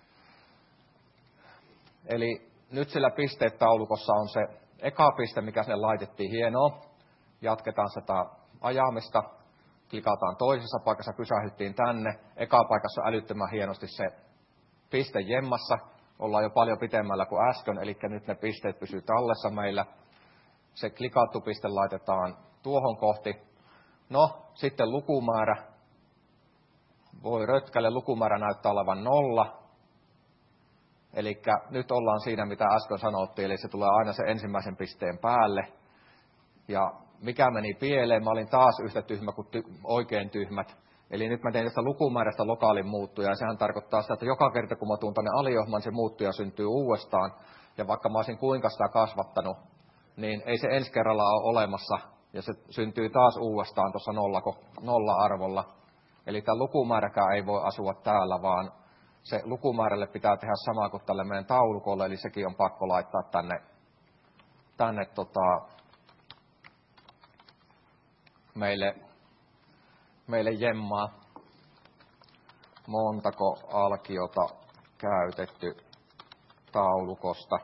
Eli nyt sillä pisteet taulukossa on se eka piste, mikä sinne laitettiin, hienoa. Jatketaan sitä ajamista, klikataan toisessa paikassa, pysähdyttiin tänne. Eka paikassa on älyttömän hienosti se piste jemmassa. Ollaan jo paljon pitemmällä kuin äsken, eli nyt ne pisteet pysyy tallessa meillä. Se klikattu piste laitetaan tuohon kohti. No, sitten lukumäärä. Voi rötkälle, lukumäärä näyttää olevan 0. Eli nyt ollaan siinä, mitä äsken sanottiin, eli se tulee aina sen ensimmäisen pisteen päälle. Ja mikä meni pieleen, mä olin taas yhtä tyhmä kuin oikein tyhmät. Eli nyt mä tein tästä lukumäärästä lokaalin muuttuja, ja sehän tarkoittaa sitä, että joka kerta kun mä tuun tänne aliohmaan, se muuttuja syntyy uudestaan. Ja vaikka mä olisin kuinka sitä kasvattanut, niin ei se ensi kerralla ole olemassa, ja se syntyy taas uudestaan tuossa nolla-arvolla. Eli tämä lukumääräkään ei voi asua täällä, vaan se lukumäärälle pitää tehdä sama kuin tälle meidän taulukolle, eli sekin on pakko laittaa tänne meille jemmaa. Montako alkiota käytetty taulukosta.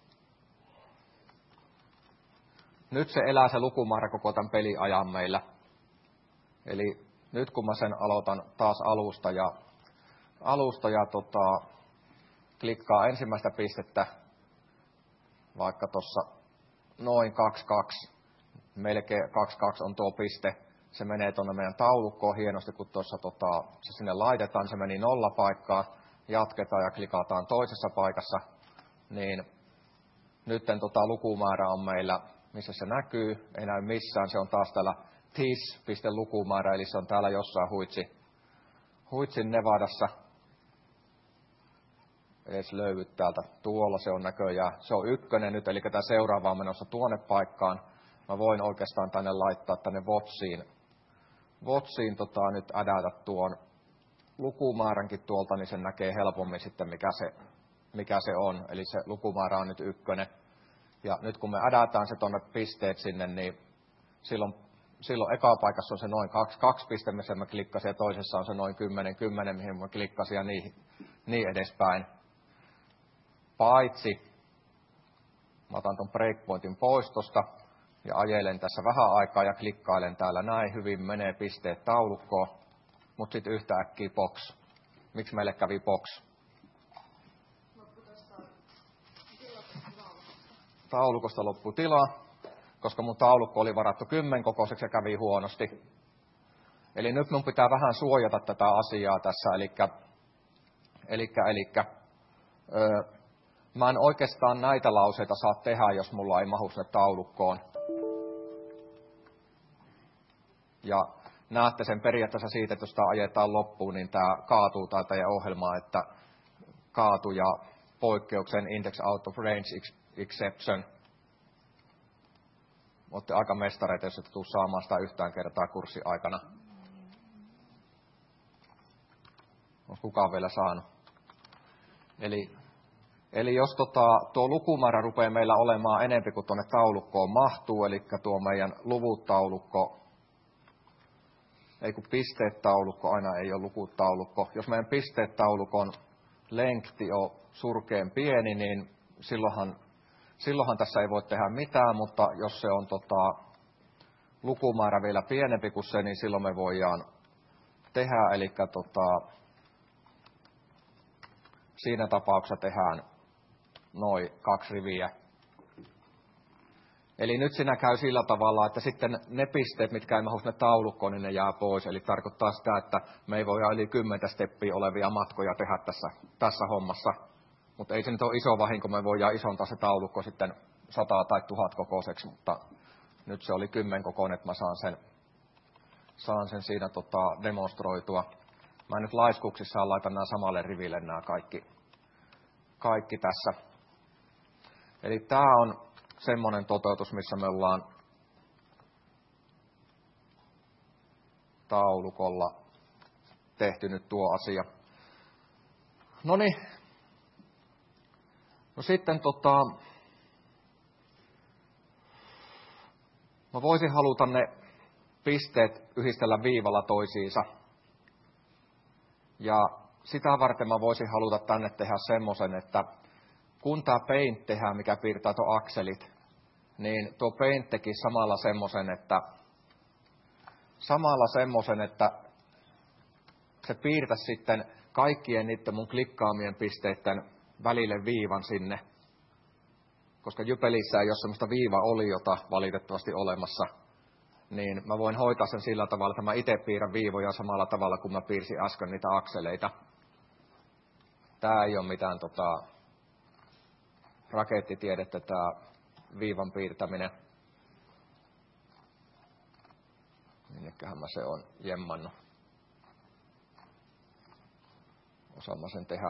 Nyt se elää se lukumäärä koko tämän peliajan meillä. Eli nyt kun mä sen aloitan taas alusta ja klikkaa ensimmäistä pistettä, vaikka tuossa noin 22, melkein 22 on tuo piste, se menee tuonne meidän taulukkoon hienosti, kun tuossa se sinne laitetaan, se meni 0 paikkaa, jatketaan ja klikataan toisessa paikassa, niin nyt lukumäärä on meillä, missä se näkyy, ei näy missään, se on taas täällä TIS-lukumäärä, eli se on täällä jossain Huitsin Nevadassa. Edes löydy täältä. Tuolla se on näköjään. Se on 1 nyt, eli tämä seuraava on menossa tuonne paikkaan. Mä voin oikeastaan tänne laittaa tänne Watchiin nyt adata tuon lukumääränkin tuolta, niin sen näkee helpommin sitten, mikä se on. Eli se lukumäärä on nyt 1. Ja nyt kun me adataan se tuonne pisteet sinne, niin silloin eka paikassa on se noin 2 piste, missä mä klikkasin, ja toisessa on se noin 10, mihin mä klikkasin, ja niin edespäin. Paitsi mä otan ton breakpointin pois tosta, ja ajelen tässä vähän aikaa, ja klikkailen täällä näin, hyvin menee pisteet taulukkoon, mutta sitten yhtäkkiä box. Miksi meille kävi box? Taulukosta loppui tila, koska mun taulukko oli varattu 10-kokoiseksi ja kävi huonosti. Eli nyt mun pitää vähän suojata tätä asiaa tässä, mä en oikeastaan näitä lauseita saa tehdä, jos mulla ei mahu sinne taulukkoon. Ja näette sen periaatteessa siitä, että jos tämä ajetaan loppuun, niin tämä kaatuu täältä ja ohjelmaa, että kaatu ja poikkeuksen index out of range exception. Olette aika mestareita, jos ette tule saamaan sitä yhtään kertaa kurssin aikana. Onko kukaan vielä saanut? Eli jos tuo lukumäärä rupeaa meillä olemaan enempi kuin tuonne taulukkoon mahtuu, eli tuo meidän luvut-taulukko, ei kun pisteet-taulukko, aina ei ole lukutaulukko. Jos meidän pisteet-taulukon lengthi on surkeen pieni, niin silloinhan tässä ei voi tehdä mitään, mutta jos se on lukumäärä vielä pienempi kuin se, niin silloin me voidaan tehdä, eli siinä tapauksessa tehdään noin 2 riviä. Eli nyt siinä käy sillä tavalla, että sitten ne pisteet, mitkä ei mahdu sinne taulukkoon, niin ne jää pois. Eli tarkoittaa sitä, että me ei voida yli 10 steppiä olevia matkoja tehdä tässä hommassa. Mutta ei se nyt ole iso vahinko, me voidaan isontaa se taulukko sitten 100 tai 1000 kokoiseksi, mutta nyt se oli 10 kokoinen, että mä saan sen siinä demonstroitua. Mä nyt laiskuksissaan laitan nämä samalle riville nämä kaikki tässä. Eli tämä on semmoinen toteutus, missä me ollaan taulukolla tehty nyt tuo asia. Noniin. No sitten mä voisin haluta ne pisteet yhdistellä viivalla toisiinsa. Ja sitä varten mä voisin haluta tänne tehdä semmoisen, että kun tämä paint tehdään, mikä piirtää tuo akselit, niin tuo paint teki samalla semmoisen, että se piirtäisi sitten kaikkien niiden mun klikkaamien pisteiden välille viivan sinne. Koska Jypelissä ei ole semmoista viivaoliota valitettavasti olemassa, niin mä voin hoitaa sen sillä tavalla, että mä itse piirrän viivoja samalla tavalla, kuin mä piirsin äsken niitä akseleita. Tää ei ole mitään rakettitiedettä, tää viivan piirtäminen. Minnekähän mä se on jemmannut. Osaan mä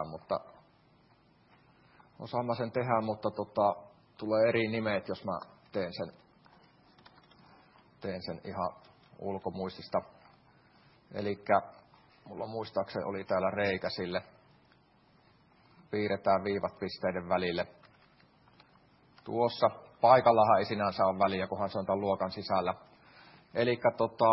sen tehdä, mutta tulee eri nimet, jos mä teen sen ihan ulkomuistista. Elikkä mulla muistaakseni oli täällä reikä sille. Piirretään viivat pisteiden välille. Tuossa paikallahan ei sinänsä ole väliä, kunhan se on tämän luokan sisällä. Elikkä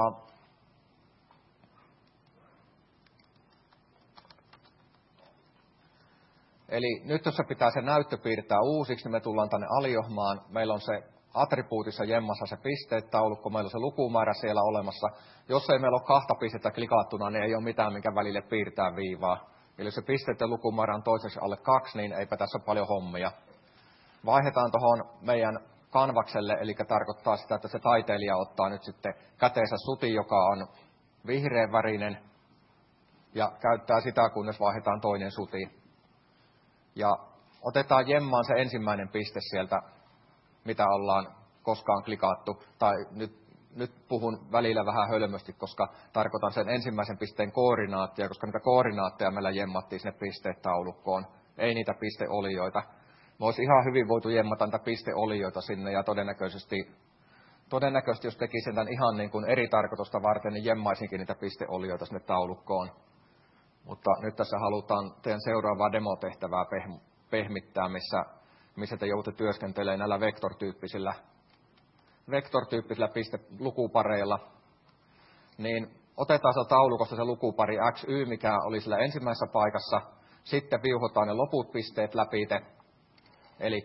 Eli nyt jos se pitää se näyttö piirtää uusiksi, niin me tullaan tänne aliohmaan. Meillä on se attribuutissa jemmassa se pisteet-taulukko, meillä on se lukumäärä siellä olemassa. Jos ei meillä ole 2 pistettä klikattuna, niin ei ole mitään, minkä välille piirtää viivaa. Eli jos se pisteiden lukumäärä on toiseksi alle 2, niin eipä tässä ole paljon hommia. Vaihdetaan tuohon meidän kanvakselle, eli tarkoittaa sitä, että se taiteilija ottaa nyt sitten käteensä sutin, joka on vihreän värinen, ja käyttää sitä, kunnes vaihdetaan toinen suti. Ja otetaan jemmaan se ensimmäinen piste sieltä, mitä ollaan koskaan klikattu. Tai nyt puhun välillä vähän hölmösti, koska tarkoitan sen ensimmäisen pisteen koordinaattia, koska niitä koordinaatteja meillä jemmattiin sinne pisteet-taulukkoon. Ei niitä pisteolioita. Me olisi ihan hyvin voitu jemmata niitä pisteolioita sinne, ja todennäköisesti jos tekisin tämän ihan niin kuin eri tarkoitusta varten, niin jemmaisinkin niitä pisteolioita sinne taulukkoon. Mutta nyt tässä halutaan teidän seuraavaa demotehtävää pehmittää, missä te joudutte työskentelemään näillä vektortyyppisillä lukupareilla. Niin otetaan se taulukosta se lukupari XY, mikä oli sillä ensimmäisessä paikassa. Sitten viuhotaan ne loput pisteet läpite. Eli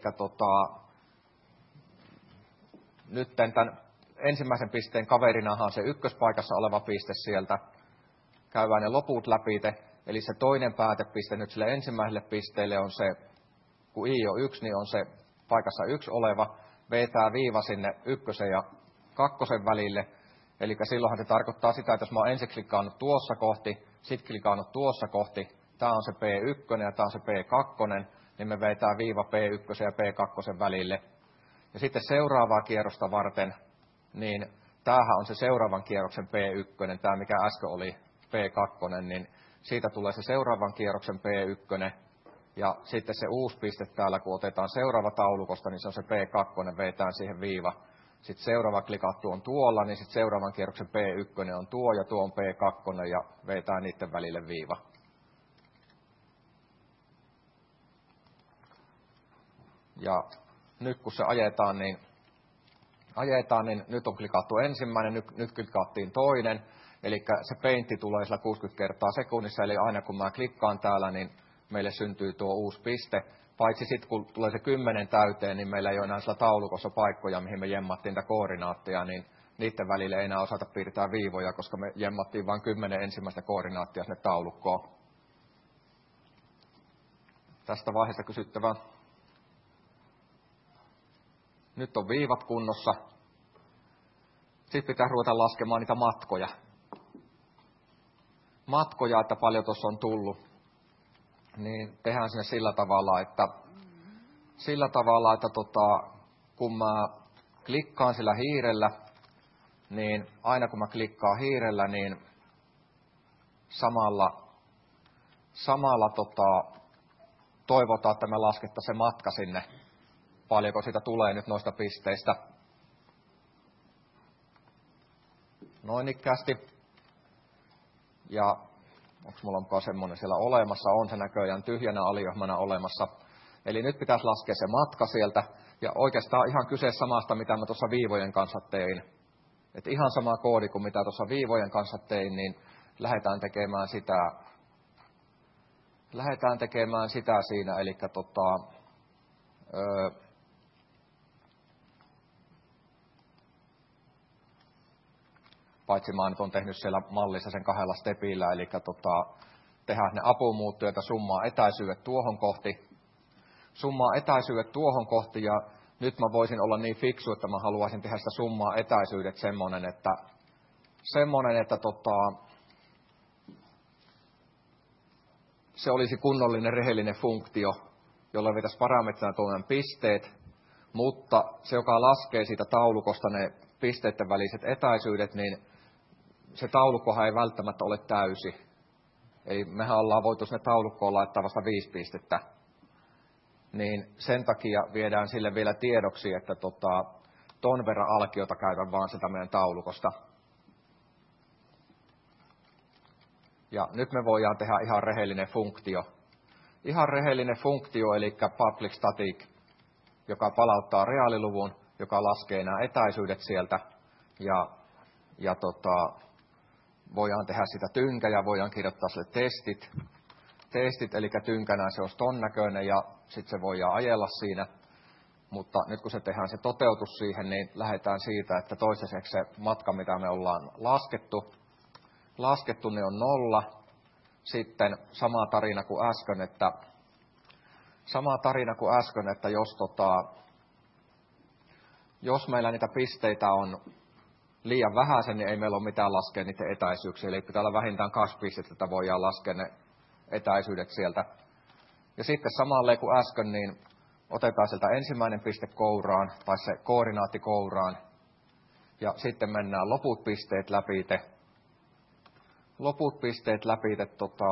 nyt tämän ensimmäisen pisteen kaverinahan se ykköspaikassa oleva piste sieltä. Käydään ne loput läpite. Eli se toinen päätepiste nyt sille ensimmäiselle pisteelle on se, kun I on 1, niin on se paikassa 1 oleva. Vetää viiva sinne 1 ja 2 välille. Eli silloinhan se tarkoittaa sitä, että jos mä oon ensin klikannut tuossa kohti, sitten klikannut tuossa kohti, tämä on se P1 ja tämä on se P2, niin me vetää viiva P1 ja P2 välille. Ja sitten seuraavaa kierrosta varten, niin tämähän on se seuraavan kierroksen P1, tämä mikä äsken oli P2, niin siitä tulee se seuraavan kierroksen P1, ja sitten se uusi piste täällä, kun otetaan seuraava taulukosta, niin se on se P2, vetään siihen viiva. Sitten seuraava klikattu on tuolla, niin sitten seuraavan kierroksen P1 on tuo, ja tuo on P2, ja vetään niiden välille viiva. Ja nyt kun se ajetaan, niin nyt on klikattu ensimmäinen, nyt klikattiin toinen. Eli se paintti tulee sillä 60 kertaa sekunnissa, eli aina kun mä klikkaan täällä, niin meille syntyy tuo uusi piste. Paitsi sitten kun tulee se 10 täyteen, niin meillä ei ole enää sillä taulukossa paikkoja, mihin me jemmattiin niitä koordinaatteja, niin niiden välille ei enää osata piirtää viivoja, koska me jemmattiin vain 10 ensimmäistä koordinaattia sinne taulukkoon. Tästä vaiheesta kysyttävää. Nyt on viivat kunnossa. Sitten pitää ruveta laskemaan niitä matkoja, että paljon tuossa on tullut. Niin tehdään sinne sillä tavalla, että kun mä klikkaan sillä hiirellä, niin aina kun mä klikkaan hiirellä, niin samalla samalla toivotaan, että me laskettaisiin se matka sinne. Paljonko sitä tulee nyt noista pisteistä. Noin ikkäästi. Ja onko mulla mukaan semmoinen siellä olemassa? On se näköjään tyhjänä aliohmana olemassa. Eli nyt pitäisi laskea se matka sieltä. Ja oikeastaan ihan kyse samasta, mitä mä tuossa viivojen kanssa tein. Et ihan sama koodi kuin mitä tuossa viivojen kanssa tein, niin lähdetään tekemään sitä siinä. Eli paitsi mä nyt on tehnyt siellä mallissa sen 2 stepillä, eli tehdään ne apumuuttujat ja summaa etäisyydet tuohon kohti, ja nyt mä voisin olla niin fiksu, että mä haluaisin tehdä sitä summaa etäisyydet semmoinen, että se olisi kunnollinen rehellinen funktio, jolla vetäisi parametrina tuomaan pisteet, mutta se, joka laskee siitä taulukosta ne pisteiden väliset etäisyydet, niin se taulukkohan ei välttämättä ole täysi. Eli mehän ollaan voitu sinne taulukkoon laittaa vasta 5 pistettä. Niin sen takia viedään sille vielä tiedoksi, että ton verran alkiota käytän vaan sitä meidän taulukosta. Ja nyt me voidaan tehdä ihan rehellinen funktio. Ihan rehellinen funktio, eli public static, joka palauttaa reaaliluvun, joka laskee nämä etäisyydet sieltä. Ja voidaan tehdä sitä tynkä ja voidaan kirjoittaa sille testit, eli tynkänä se olisi ton näköinen ja sitten se voidaan ajella siinä. Mutta nyt kun se tehdään se toteutus siihen, niin lähdetään siitä, että toistaiseksi se matka, mitä me ollaan laskettu niin on 0. Sitten sama tarina kuin äsken, että jos meillä niitä pisteitä on liian vähäisen, niin ei meillä ole mitään laskea niiden etäisyyksiä. Eli pitää olla vähintään 2 pistettä, että voidaan laskea ne etäisyydet sieltä. Ja sitten samalleen kuin äsken, niin otetaan sieltä ensimmäinen piste kouraan, tai se koordinaatti kouraan, ja sitten mennään loput pisteet läpi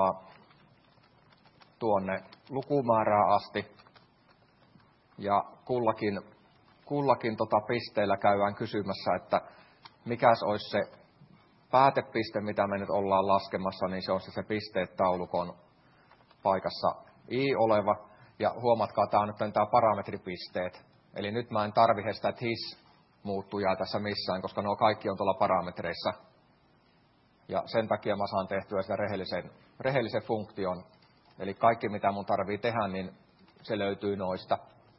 tuonne lukumäärään asti, ja kullakin pisteellä käydään kysymässä, että mikäs olisi se päätepiste, mitä me nyt ollaan laskemassa, niin se on se pisteet taulukon paikassa I oleva. Ja huomatkaa, tämä on nyt tämä parametripisteet. Eli nyt mä en tarvitse sitä his-muuttujaa tässä missään, koska nuo kaikki on tuolla parametreissa. Ja sen takia mä saan tehtyä sitä rehellisen funktion. Eli kaikki, mitä mun tarvii tehdä, niin se löytyy noista.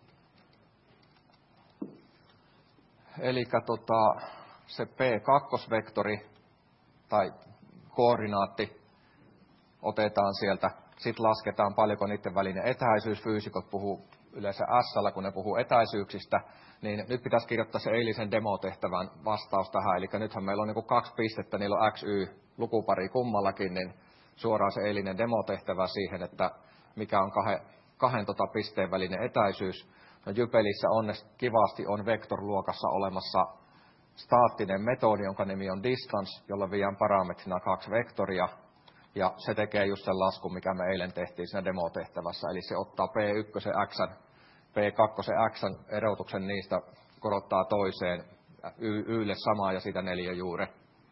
Eli se P2-vektori tai koordinaatti otetaan sieltä. Sitten lasketaan paljonko niiden välinen etäisyys. Fyysikot puhuu yleensä S-llä, kun ne puhuu etäisyyksistä. Niin nyt pitäisi kirjoittaa se eilisen demotehtävän vastaus tähän. Eli nythän meillä on niin 2 pistettä, niillä on X, Y, lukupari kummallakin, niin suoraan se eilinen demotehtävä siihen, että mikä on kahden pisteen välinen etäisyys. No Jypelissä kivasti on vektorluokassa olemassa staattinen metodi, jonka nimi on distance, jolla viedään parametrina 2 vektoria. Ja se tekee just sen laskun, mikä me eilen tehtiin siinä demotehtävässä. Eli se ottaa P1 X, P2 X erotuksen niistä, korottaa toiseen, Ylle samaa ja siitä 4 juure.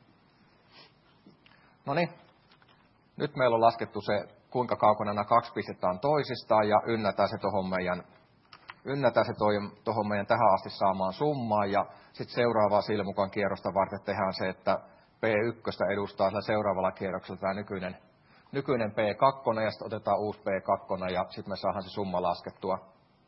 No niin, nyt meillä on laskettu se, kuinka kaukana nämä 2 pistettä on toisistaan, ja ynnätään se tuohon meidän tähän asti saamaan summaan, ja sitten seuraavaa silmukan kierrosta varten tehdään se, että P1 edustaa sillä seuraavalla kierroksella tämä nykyinen P2, ja sitten otetaan uusi P2, ja sitten me saadaan se summa laskettua.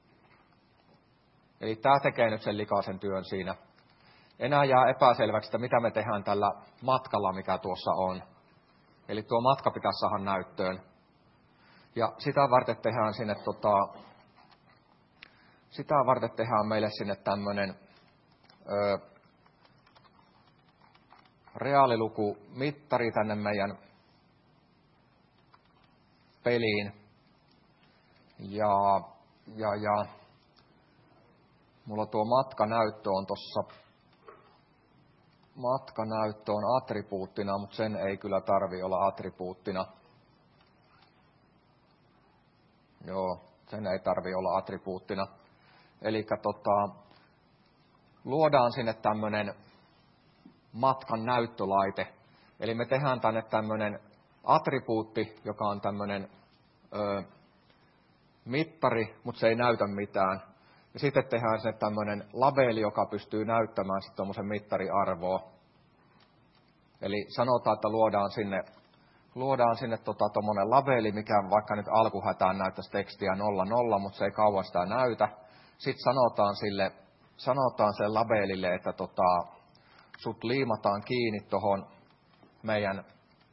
Eli tämä tekee nyt sen likaisen työn siinä. Enää jää epäselväksi, että mitä me tehdään tällä matkalla, mikä tuossa on. Eli tuo matka pitäisi saada näyttöön. Ja sitä varten tehdään meille sinne tämmöinen reaalilukumittari tänne meidän peliin. Ja mulla tuo matkanäyttö on tossa. Matkanäyttö on attribuuttina, mutta sen ei kyllä tarvi olla attribuuttina. Joo, sen ei tarvitse olla attribuuttina. Eli luodaan sinne tämmöinen matkan näyttölaite. Eli me tehdään tänne tämmöinen attribuutti, joka on tämmöinen mittari, mutta se ei näytä mitään. Ja sitten tehdään sinne tämmöinen labeli, joka pystyy näyttämään sitten tuommoisen mittariarvoa. Eli sanotaan, että luodaan sinne tuommoinen labeli, mikä vaikka nyt alkuhätään näyttäisi tekstiä 00, mutta se ei kauan sitä näytä. Sitten sanotaan sille labelille, että sut liimataan kiinni tuohon meidän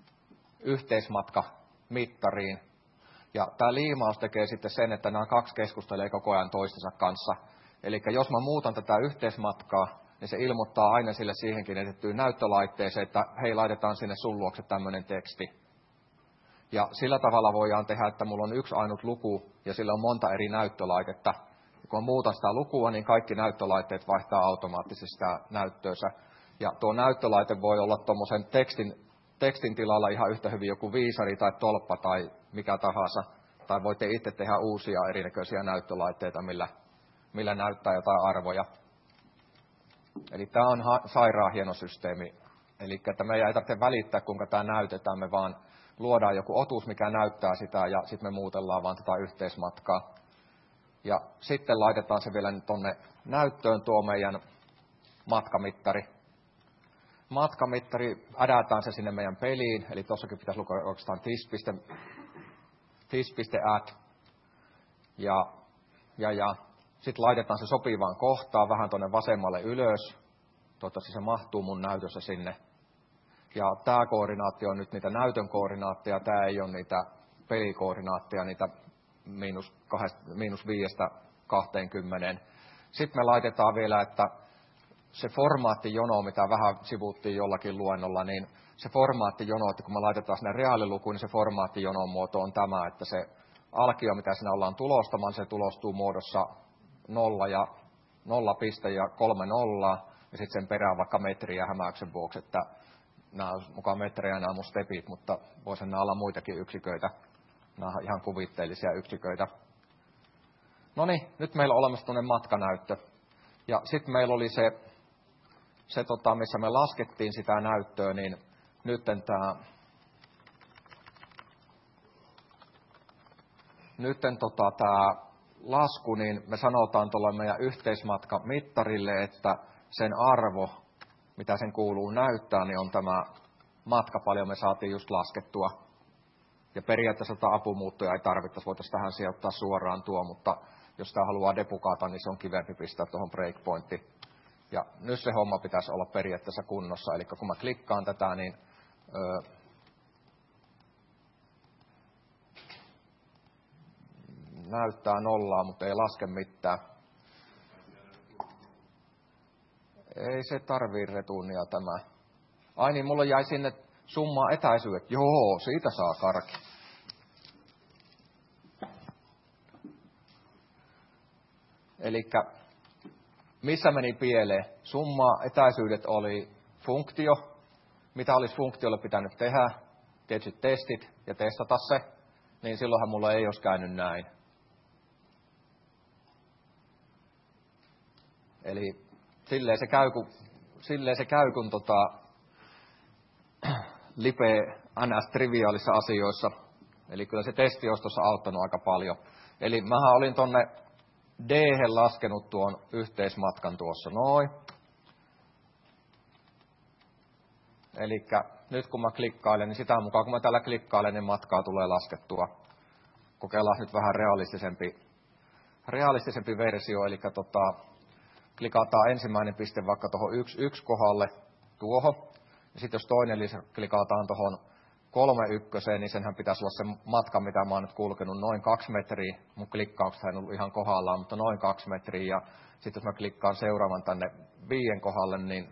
yhteismatkamittariin. Ja tämä liimaus tekee sitten sen, että nämä kaksi keskustelee koko ajan toistensa kanssa. Eli jos mä muutan tätä yhteismatkaa, niin se ilmoittaa aina sille siihen kiinnitettyyn näyttölaitteeseen, että hei, laitetaan sinne sun luokse tämmöinen teksti. Ja sillä tavalla voidaan tehdä, että mulla on yksi ainut luku ja sillä on monta eri näyttölaitetta. Ja kun muutan sitä lukua, niin kaikki näyttölaitteet vaihtaa automaattisesti sitä näyttöönsä. Ja tuo näyttölaite voi olla tuommoisen tekstin tilalla ihan yhtä hyvin joku viisari tai tolppa tai mikä tahansa. Tai voitte itse tehdä uusia erinäköisiä näyttölaitteita, millä näyttää jotain arvoja. Eli tämä on sairaan hieno systeemi. Eli että meidän ei tarvitse välittää, kuinka tämä näytetään, me vaan luodaan joku otus, mikä näyttää sitä, ja sitten me muutellaan vaan tätä yhteismatkaa. Ja sitten laitetaan se vielä tuonne näyttöön tuo meidän matkamittari. Matkamittari, ädätään se sinne meidän peliin, eli tuossakin pitäisi lukea oikeastaan this.add. Ja sitten laitetaan se sopivaan kohtaan, vähän tuonne vasemmalle ylös. Toivottavasti se mahtuu mun näytössä sinne. Ja tämä koordinaatti on nyt niitä näytön koordinaatteja, tämä ei ole niitä pelikoordinaatteja, niitä -5–20. Sitten me laitetaan vielä, että se formaattijono, mitä vähän sivuttiin jollakin luennolla, niin se formaattijono, että kun me laitetaan sinne reaalilukuun, niin se formaattijonon muoto on tämä, että se alkio, mitä siinä ollaan tulostamaan, se tulostuu muodossa 0 ja 0 piste ja 3 nollaa, ja sitten sen perään vaikka metriä hämäyksen vuoksi, että nämä on mukaan metrejä nämä mun stepit, mutta voisivat nämä olla muitakin yksiköitä. Nämä on ihan kuvitteellisia yksiköitä. No niin, nyt meillä on olemassa tuonne matkanäyttö. Ja sitten meillä oli se missä me laskettiin sitä näyttöä, niin nyt tämä lasku, niin me sanotaan tuolla meidän yhteismatkamittarille, että sen arvo, mitä sen kuuluu näyttää, niin on tämä matka, paljon me saatiin just laskettua. Ja periaatteessa tätä apumuuttoja ei tarvittaisi, voitaisiin tähän sijoittaa suoraan tuo, mutta jos sitä haluaa depukata, niin se on kivempi pistää tuohon breakpointtiin. Ja nyt se homma pitäisi olla periaatteessa kunnossa, eli kun mä klikkaan tätä, niin näyttää nollaa, mutta ei laske mitään. Ei se tarvii retuunia tämä. Ai niin, mulla jäi sinne summaa etäisyydet. Joo, siitä saa karki. Elikkä missä meni pieleen? Summa etäisyydet oli funktio. Mitä olisi funktiolle pitänyt tehdä? Tietysti testit ja testata se. Niin silloinhan mulla ei olisi käynyt näin. Eli silleen se käy kun lipe NS-triviaalissa asioissa. Eli kyllä se testi olisi tuossa auttanut aika paljon. Eli mähän olin tonne D-hen laskenut tuon yhteismatkan tuossa noin. Elikkä nyt kun mä klikkailen, niin sitä mukaan kun mä täällä klikkailen, niin matkaa tulee laskettua. Kokeillaan nyt vähän realistisempi versio, eli klikataan ensimmäinen piste vaikka tuohon 1 kohdalle tuohon. Ja sitten jos toinen klikataan tuohon 3.1, niin senhän pitäisi olla se matka, mitä mä oon nyt kulkenut, noin 2 metriä. Mun klikkaukset ei ollut ihan kohdallaan, mutta noin 2 metriä. Ja sitten jos mä klikkaan seuraavan tänne 5 kohdalle, niin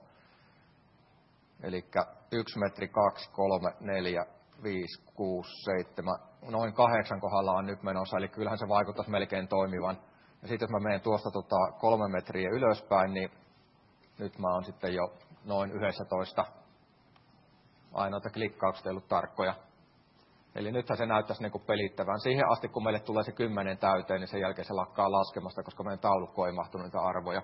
eli 1 metri, 2, 3, 4, 5, 6, 7, noin 8 kohdalla on nyt menossa, eli kyllähän se vaikuttaisi melkein toimivan. Ja sitten jos mä menen tuosta 3 metriä ylöspäin, niin nyt mä oon sitten jo noin 11. Ainoita klikkaukset ei ollut tarkkoja. Eli nythän se näyttäisi niin kuin pelittävän. Siihen asti, kun meille tulee se 10 täyteen, niin sen jälkeen se lakkaa laskemasta, koska meidän taulukko ei mahtunut niitä arvoja.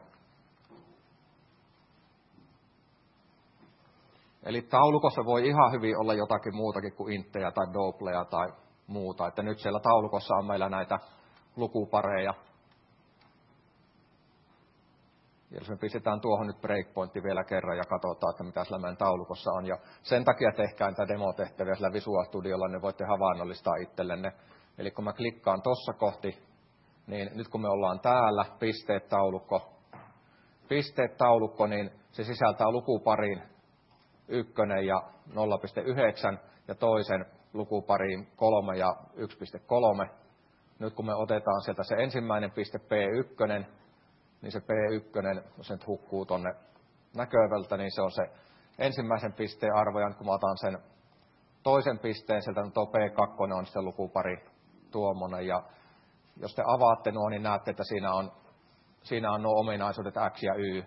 Eli taulukossa voi ihan hyvin olla jotakin muutakin kuin inttejä tai dobleja tai muuta. Että nyt siellä taulukossa on meillä näitä lukupareja. Ja jos me pistetään tuohon nyt breakpointti vielä kerran ja katsotaan, että mitä sillä meidän taulukossa on. Ja sen takia tehkää niitä demotehtäviä sillä Visual Studiolla, niin voitte havainnollistaa itsellenne. Eli kun mä klikkaan tuossa kohti, niin nyt kun me ollaan täällä, pisteet taulukko, niin se sisältää lukuparin 1 ja 0,9 ja toisen lukupariin 3 ja 1,3. Nyt kun me otetaan sieltä se ensimmäinen piste P1, niin se P1, jos se nyt hukkuu tonne näkövältä, niin se on se ensimmäisen pisteen arvo, ja kun mä otan sen toisen pisteen, sieltä tuo P2 on se lukupari tuommoinen, ja jos te avaatte nuo, niin näette, että siinä on nuo ominaisuudet X ja Y.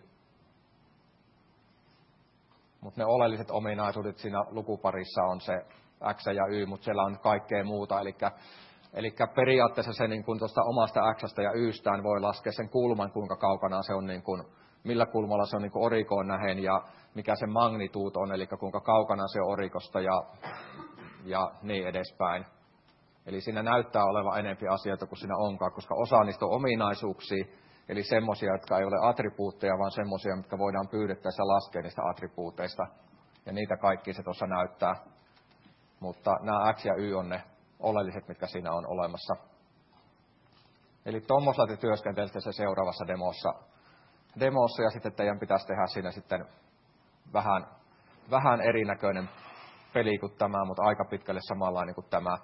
Mutta ne oleelliset ominaisuudet siinä lukuparissa on se X ja Y, mutta siellä on kaikkea muuta, eli periaatteessa se niin kun tuosta omasta X:stä ja Y:stään voi laskea sen kulman, kuinka kaukana se on, niin kun, millä kulmalla se on niin kun orikoon nähen ja mikä se magnituut on, eli kuinka kaukana se on orikosta ja niin edespäin. Eli siinä näyttää olevan enempi asioita kuin siinä onkaan, koska osa niistä on ominaisuuksia, eli semmoisia, jotka ei ole attribuutteja, vaan semmoisia, mitkä voidaan pyydettäessä laskea niistä attribuuteista. Ja niitä kaikki se tuossa näyttää. Mutta nämä X ja Y on ne oleelliset, mitkä siinä on olemassa. Eli tuommoisella te työskentelette se seuraavassa demossa, ja sitten teidän pitäisi tehdä siinä sitten vähän erinäköinen peli kuin tämä, mutta aika pitkälle samanlainen kuin tämä.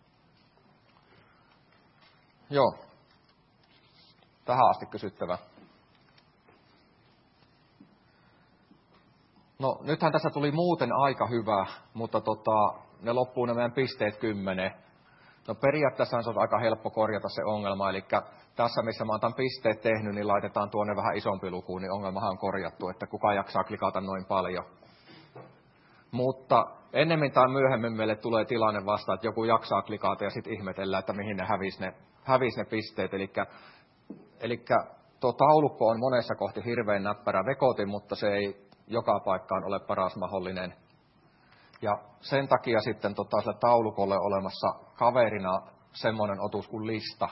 Joo. Tähän asti kysyttävä. No, nythän tässä tuli muuten aika hyvä, mutta ne loppuu ne meidän pisteet 10. No periaatteessa se on aika helppo korjata se ongelma, eli tässä missä mä oon tämän pisteet tehnyt, niin laitetaan tuonne vähän isompi luku, niin ongelmahan on korjattu, että kuka jaksaa klikata noin paljon. Mutta ennemmin tai myöhemmin meille tulee tilanne vasta, että joku jaksaa klikata ja sitten ihmetellään, että mihin ne hävisi ne pisteet. Eli tuo taulukko on monessa kohti hirveän näppärä vekotin, mutta se ei joka paikkaan ole paras mahdollinen. Ja sen takia sitten sille taulukolle on olemassa kaverina semmoinen otus kuin lista,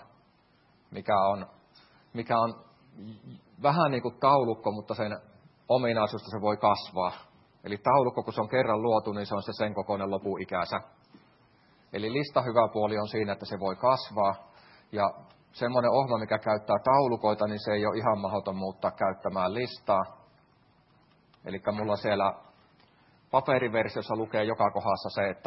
mikä on vähän niin kuin taulukko, mutta sen ominaisuudesta se voi kasvaa. Eli taulukko, kun se on kerran luotu, niin se on se sen kokoinen lopuikänsä. Eli lista hyvä puoli on siinä, että se voi kasvaa. Ja semmoinen ohjelma, mikä käyttää taulukoita, niin se ei ole ihan mahdoton muuttaa käyttämään listaa. Eli mulla siellä paperiversiossa lukee joka kohdassa se, että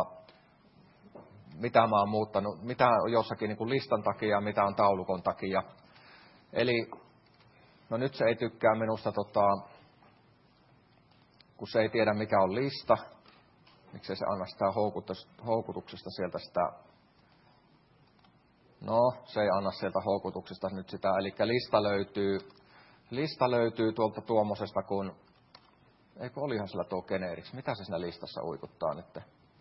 mitä mä oon muuttanut, mitä on jossakin niin kuin listan takia ja mitä on taulukon takia. Eli no nyt se ei tykkää minusta, kun se ei tiedä mikä on lista. Miksei se anna sitä houkutuksesta sieltä sitä. No, se ei anna sieltä houkutuksesta nyt sitä. Eli lista löytyy tuolta tuommoisesta, kun eikö olihan sillä tuo generiksi. Mitä se siinä listassa uikuttaa nyt?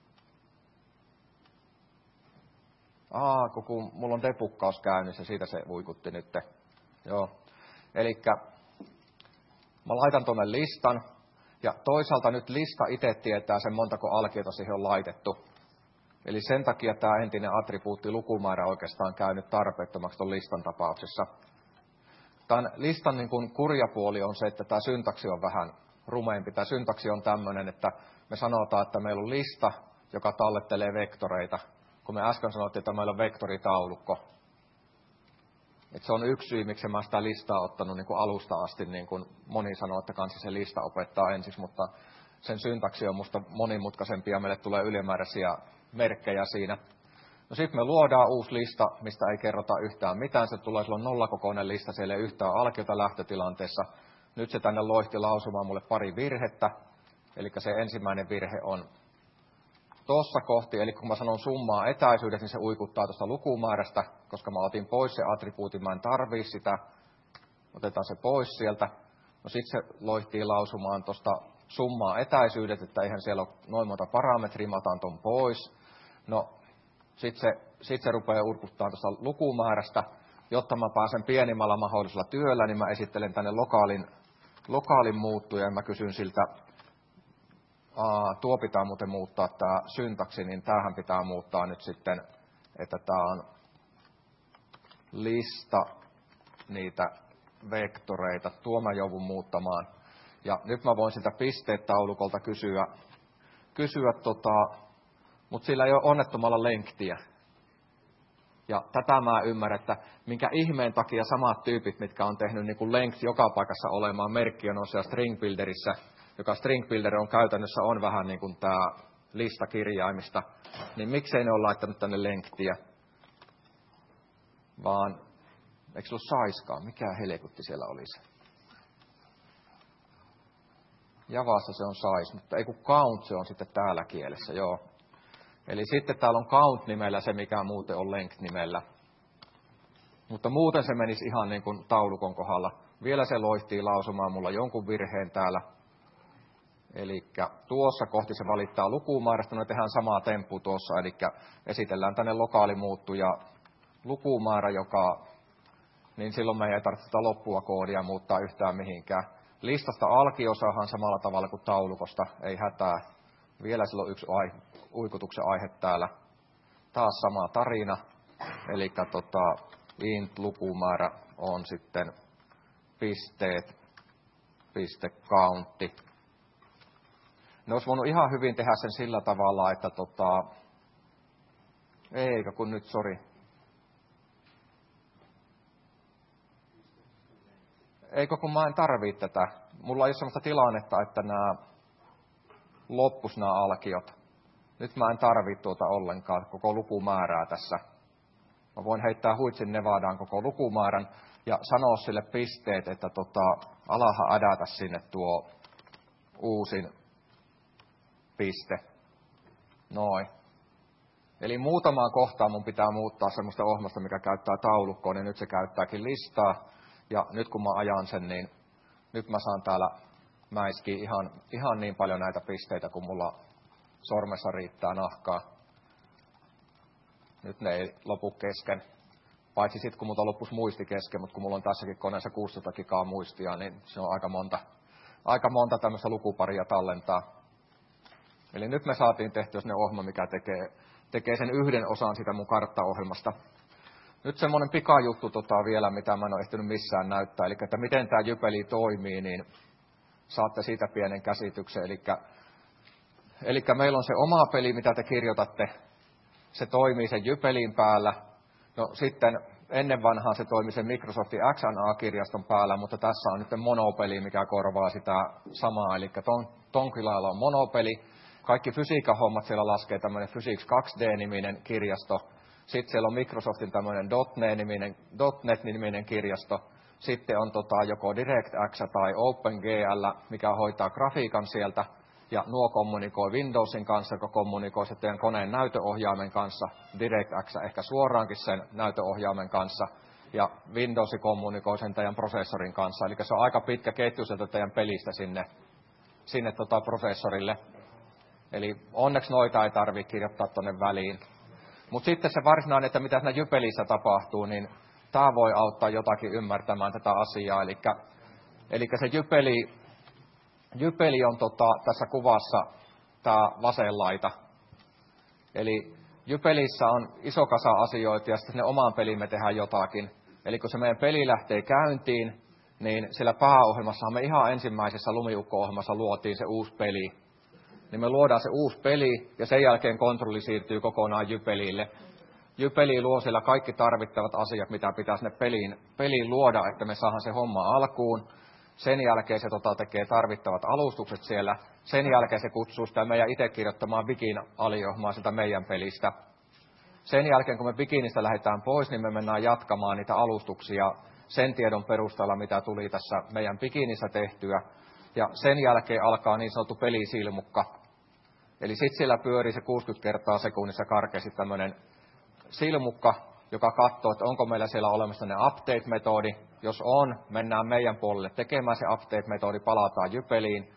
Kun mulla on debuggaus käynnissä, siitä se uikutti nyt. Joo. Elikkä mä laitan tuonne listan, ja toisaalta nyt lista itse tietää sen montako alkiota siihen on laitettu. Eli sen takia tämä entinen attribuutti lukumäärä oikeastaan käy nyt tarpeettomaksi tuon listan tapauksessa. Tämän listan niin kuin kurjapuoli on se, että tämä syntaksi on vähän rumeempi. Tämä syntaksi on tämmöinen, että me sanotaan, että meillä on lista, joka tallettelee vektoreita. Kun me äsken sanottiin, että meillä on vektoritaulukko. Että se on yksi syy, miksi mä sitä listaa ottanut niin kuin alusta asti, niin kuin moni sanoo, että kanssa se lista opettaa ensiksi, mutta sen syntaksi on musta monimutkaisempi ja meille tulee ylimääräisiä merkkejä siinä. No sitten me luodaan uusi lista, mistä ei kerrota yhtään mitään. Se tulee silloin nollakokoinen lista, siellä ei yhtään alkiota lähtötilanteessa. Nyt se tänne loihti lausumaan mulle pari virhettä. Eli se ensimmäinen virhe on tuossa kohti. Eli kun mä sanon summaa etäisyydet, niin se uikuttaa tuosta lukumäärästä, koska mä otin pois se attribuutin, mä en tarvii sitä. Otetaan se pois sieltä. No sitten se loihtii lausumaan tuosta summaa etäisyydet, että eihän siellä ole noin monta parametria, mä otan ton pois. No, sit se rupeaa urkuttaa tuosta lukumäärästä. Jotta mä pääsen pienimmällä mahdollisella työllä, niin mä esittelen tänne lokaalin muuttuja ja mä kysyn siltä, tuo pitää muuten muuttaa tämä syntaksi, niin tämähän pitää muuttaa nyt sitten, että tämä on lista niitä vektoreita. Tuo mä joudun muuttamaan. Ja nyt mä voin siltä pisteet taulukolta kysyä mutta sillä ei ole onnettomalla lenktiä. Ja tätä mä ymmärrän, että minkä ihmeen takia samat tyypit, mitkä on tehnyt niin kuin length joka paikassa olemaan, merkki on siellä string builderissä, joka string builder on käytännössä on vähän niin kuin tämä lista kirjaimista, niin miksei ne ole laittanut tänne lengthtiä, vaan eikö se ollut saiskaan? Mikä helkutti siellä olisi? Javassa se on sais, mutta ei kun count se on sitten täällä kielessä, joo. Eli sitten täällä on count-nimellä se, mikä muuten on length-nimellä. Mutta muuten se menisi ihan niin kuin taulukon kohdalla. Vielä se loihtii lausumaan mulla jonkun virheen täällä. Eli tuossa kohti se valittaa lukumäärästä. No tehdään samaa temppua tuossa. Eli esitellään tänne lokaalimuuttu ja lukumäärä, niin silloin me ei tarvitse sitä loppua koodia muuttaa yhtään mihinkään. Listasta alkiosahan samalla tavalla kuin taulukosta. Ei hätää. Vielä silloin yksi uikutuksen aihe täällä. Taas sama tarina. Eli int-lukumäärä on sitten pisteet, countti. Ne olisi voinut ihan hyvin tehdä sen sillä tavalla, että eikä kun nyt, sori. Eikö kun mä en tarvii tätä. Mulla ei ole sellaista tilannetta, että loppus nämä alkiot. Nyt mä en tarvitse tuota ollenkaan, koko lukumäärää tässä. Mä voin heittää huitsin Nevadaan koko lukumäärän ja sanoa sille pisteet, että alaha adata sinne tuo uusin piste. Noin. Eli muutamaan kohtaan mun pitää muuttaa semmoista ohjelmasta, mikä käyttää taulukkoa, niin nyt se käyttääkin listaa. Ja nyt kun mä ajan sen, niin nyt mä saan täällä mäiskiä ihan niin paljon näitä pisteitä, kun mulla sormessa riittää nahkaa. Nyt ne ei lopu kesken. Paitsi sitten, kun multa loppus muisti kesken, mutta kun mulla on tässäkin koneessa 600 gigaa muistia, niin se on aika monta tämmöistä lukuparia tallentaa. Eli nyt me saatiin tehtyä sinne ohjelma, mikä tekee sen yhden osan sitä mun karttaohjelmasta. Nyt semmoinen pikajuttu vielä, mitä mä en ole ehtinyt missään näyttää. Eli että miten tämä Jypeli toimii, niin saatte siitä pienen käsityksen. Eli meillä on se oma peli, mitä te kirjoitatte. Se toimii sen Jypelin päällä. No sitten ennen vanhaan se toimi sen Microsoftin XNA-kirjaston päällä, mutta tässä on nyt monopeli, mikä korvaa sitä samaa. Eli Tonkilalla on monopeli. Kaikki fysiikkahommat siellä laskee tämmöinen Physics 2D-niminen kirjasto. Sitten siellä on Microsoftin tämmöinen .NET-niminen kirjasto. Sitten on joko DirectX tai OpenGL, mikä hoitaa grafiikan sieltä. Ja nuo kommunikoi Windowsin kanssa, joka kommunikoi se teidän koneen näytöohjaimen kanssa. DirectX ehkä suoraankin sen näytöohjaimen kanssa. Ja Windows kommunikoi sen teidän prosessorin kanssa. Eli se on aika pitkä ketju sieltä teidän pelistä sinne prosessorille. Eli onneksi noita ei tarvitse kirjoittaa tuonne väliin. Mutta sitten se varsinainen, että mitä siinä Jypelissä tapahtuu, niin tämä voi auttaa jotakin ymmärtämään tätä asiaa. Eli se Jypeli on tässä kuvassa tämä vasen laita. Eli Jypelissä on iso kasa asioita ja sitten sinne omaan peliin me tehdään jotakin. Eli kun se meidän peli lähtee käyntiin, niin siellä pääohjelmassahan me ihan ensimmäisessä Lumiukko-ohjelmassa luotiin se uusi peli. Niin me luodaan se uusi peli ja sen jälkeen kontrolli siirtyy kokonaan Jypelille. Jypeli luo siellä kaikki tarvittavat asiat, mitä pitää sinne peliin luoda, että me saadaan se homma alkuun. Sen jälkeen se tekee tarvittavat alustukset siellä. Sen jälkeen se kutsuu sitä meidän itse kirjoittamaan Bikin aliohjelmaa sieltä meidän pelistä. Sen jälkeen, kun me Bikinistä lähdetään pois, niin me mennään jatkamaan niitä alustuksia sen tiedon perusteella, mitä tuli tässä meidän Bikinissä tehtyä. Ja sen jälkeen alkaa niin sanottu pelisilmukka. Eli sitten siellä pyörii se 60 kertaa sekunnissa karkeasti tämmöinen silmukka, joka katsoo, että onko meillä siellä olemassa ne update-metodi. Jos on, mennään meidän puolelle tekemään se update-metodi, palataan Jypeliin.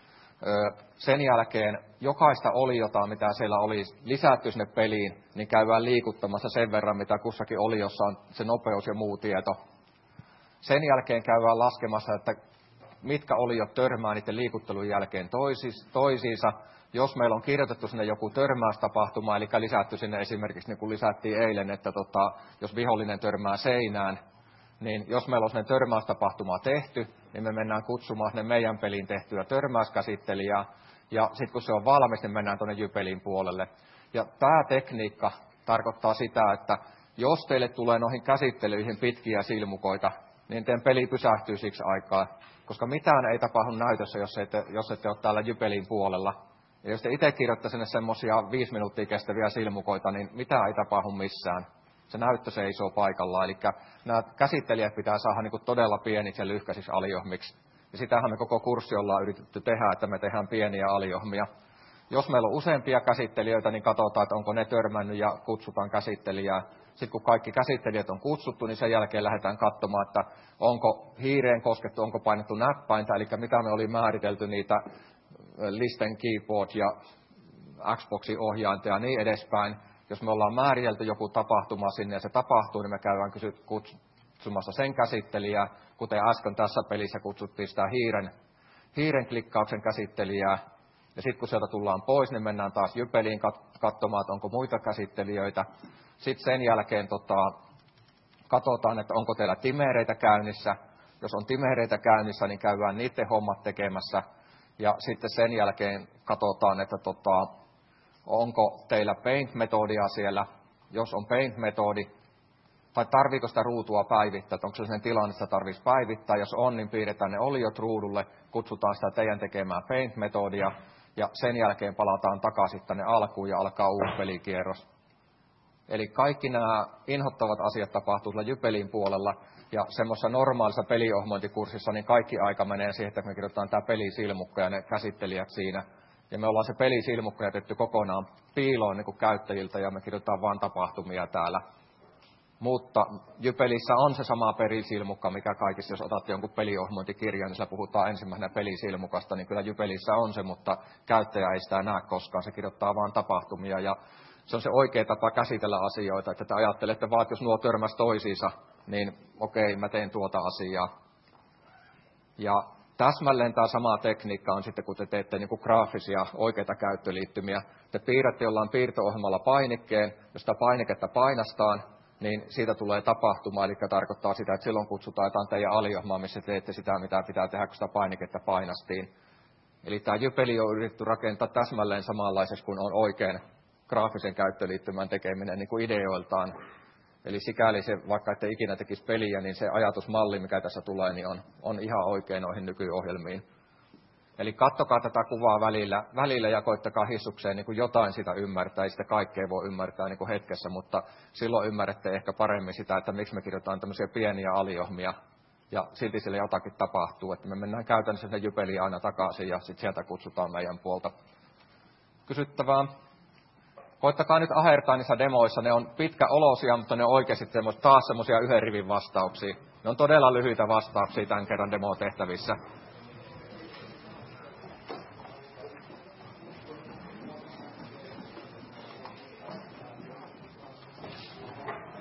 Sen jälkeen jokaista oliota, mitä siellä oli lisätty sinne peliin, niin käydään liikuttamassa sen verran, mitä kussakin oliossa on se nopeus ja muu tieto. Sen jälkeen käydään laskemassa, että mitkä oliot törmää niiden liikuttelun jälkeen toisiinsa. Jos meillä on kirjoitettu sinne joku törmäystapahtuma, eli lisätty sinne esimerkiksi, niin kuin lisättiin eilen, että jos vihollinen törmää seinään, niin jos meillä on sinne törmäystapahtuma tehty, niin me mennään kutsumaan sinne meidän peliin tehtyä törmäyskäsittelijää, ja sitten kun se on valmis, niin mennään tuonne Jypelin puolelle. Ja tämä tekniikka tarkoittaa sitä, että jos teille tulee noihin käsittelyihin pitkiä silmukoita, niin teidän peli pysähtyy siksi aikaa, koska mitään ei tapahdu näytössä, jos ette ole täällä Jypelin puolella. Ja jos te itse kirjoitte sinne semmoisia 5 minuuttia kestäviä silmukoita, niin mitään ei tapahdu missään. Se näyttö seisoo paikallaan. Eli nämä käsittelijät pitää saada niin kuin todella pieniksi ja lyhkäisiksi aliohmiksi. Ja sitähän me koko kurssi ollaan yritetty tehdä, että me tehdään pieniä aliohmia. Jos meillä on useampia käsittelijöitä, niin katsotaan, että onko ne törmännyt ja kutsutaan käsittelijää. Sitten kun kaikki käsittelijät on kutsuttu, niin sen jälkeen lähdetään katsomaan, että onko hiireen koskettu, onko painettu näppäintä, eli mitä me oli määritelty niitä listen keyboard ja Xboxin ohjainta ja niin edespäin. Jos me ollaan määritelty joku tapahtuma sinne ja se tapahtuu, niin me käydään kutsumassa sen käsittelijää, kuten äsken tässä pelissä kutsuttiin sitä hiiren klikkauksen käsittelijää. Ja sitten kun sieltä tullaan pois, niin mennään taas Jypeliin katsomaan, että onko muita käsittelijöitä. Sitten sen jälkeen katsotaan, että onko teillä timereitä käynnissä. Jos on timereitä käynnissä, niin käydään niiden hommat tekemässä. Ja sitten sen jälkeen katsotaan, että onko teillä paint-metodia siellä. Jos on paint-metodi, tai tarviiko sitä ruutua päivittää, että onko se sen tilanne, että sitä tarvitsisi päivittää. Jos on, niin piirretään ne oliot ruudulle, kutsutaan sitä teidän tekemää paint-metodia, ja sen jälkeen palataan takaisin tänne alkuun ja alkaa uusi pelikierros. Eli kaikki nämä inhottavat asiat tapahtuu sillä Jypelin puolella, ja semmoisessa normaalissa peliohmointikurssissa niin kaikki aika menee siihen, että me kirjoitetaan tämä pelisilmukka ja ne käsittelijät siinä. Ja me ollaan se pelisilmukka jätetty kokonaan piiloon niin kuin käyttäjiltä, ja me kirjoitetaan vain tapahtumia täällä. Mutta Jypelissä on se sama pelisilmukka, mikä kaikissa, jos otatte jonkun peliohmointikirjan, niin sillä puhutaan ensimmäisenä pelisilmukasta, niin kyllä Jypelissä on se, mutta käyttäjä ei sitä näe koskaan, se kirjoittaa vain tapahtumia, ja se on se oikea tapa käsitellä asioita, että te ajattelette vaan, että jos nuo törmäs toisiinsa, niin okei, mä teen tuota asiaa. Ja täsmälleen tämä sama tekniikka on sitten, kun te teette niin kuin graafisia oikeita käyttöliittymiä. Te piirrätte jollain piirto-ohjelmalla painikkeen, jos sitä painiketta painastaan, niin siitä tulee tapahtuma, eli tarkoittaa sitä, että silloin kutsutaan jotain teidän aliohmaa, missä teette sitä, mitä pitää tehdä, kun sitä painiketta painastiin. Eli tämä Jypeli on yritetty rakentaa täsmälleen samanlaiseksi kuin on oikein graafisen käyttöliittymän tekeminen niin kuin ideoiltaan. Eli sikäli se, vaikka ette ikinä tekisi peliä, niin se ajatusmalli, mikä tässä tulee, niin on ihan oikein noihin nykyohjelmiin. Eli katsokaa tätä kuvaa välillä ja koittakaa hissukseen niin kuin jotain sitä ymmärtää. Ei sitä kaikkea voi ymmärtää niin kuin hetkessä, mutta silloin ymmärrätte ehkä paremmin sitä, että miksi me kirjoitetaan tämmöisiä pieniä aliohmia. Ja silti sille jotakin tapahtuu, että me mennään käytännössä sinne Jypeliin aina takaisin ja sitten sieltä kutsutaan meidän puolta. Kysyttävää. Koittakaa nyt ahertaa niissä demoissa. Ne on pitkäolosia, mutta ne on oikeasti taas semmoisia yhden rivin vastauksia. Ne on todella lyhyitä vastauksia tämän kerran demotehtävissä.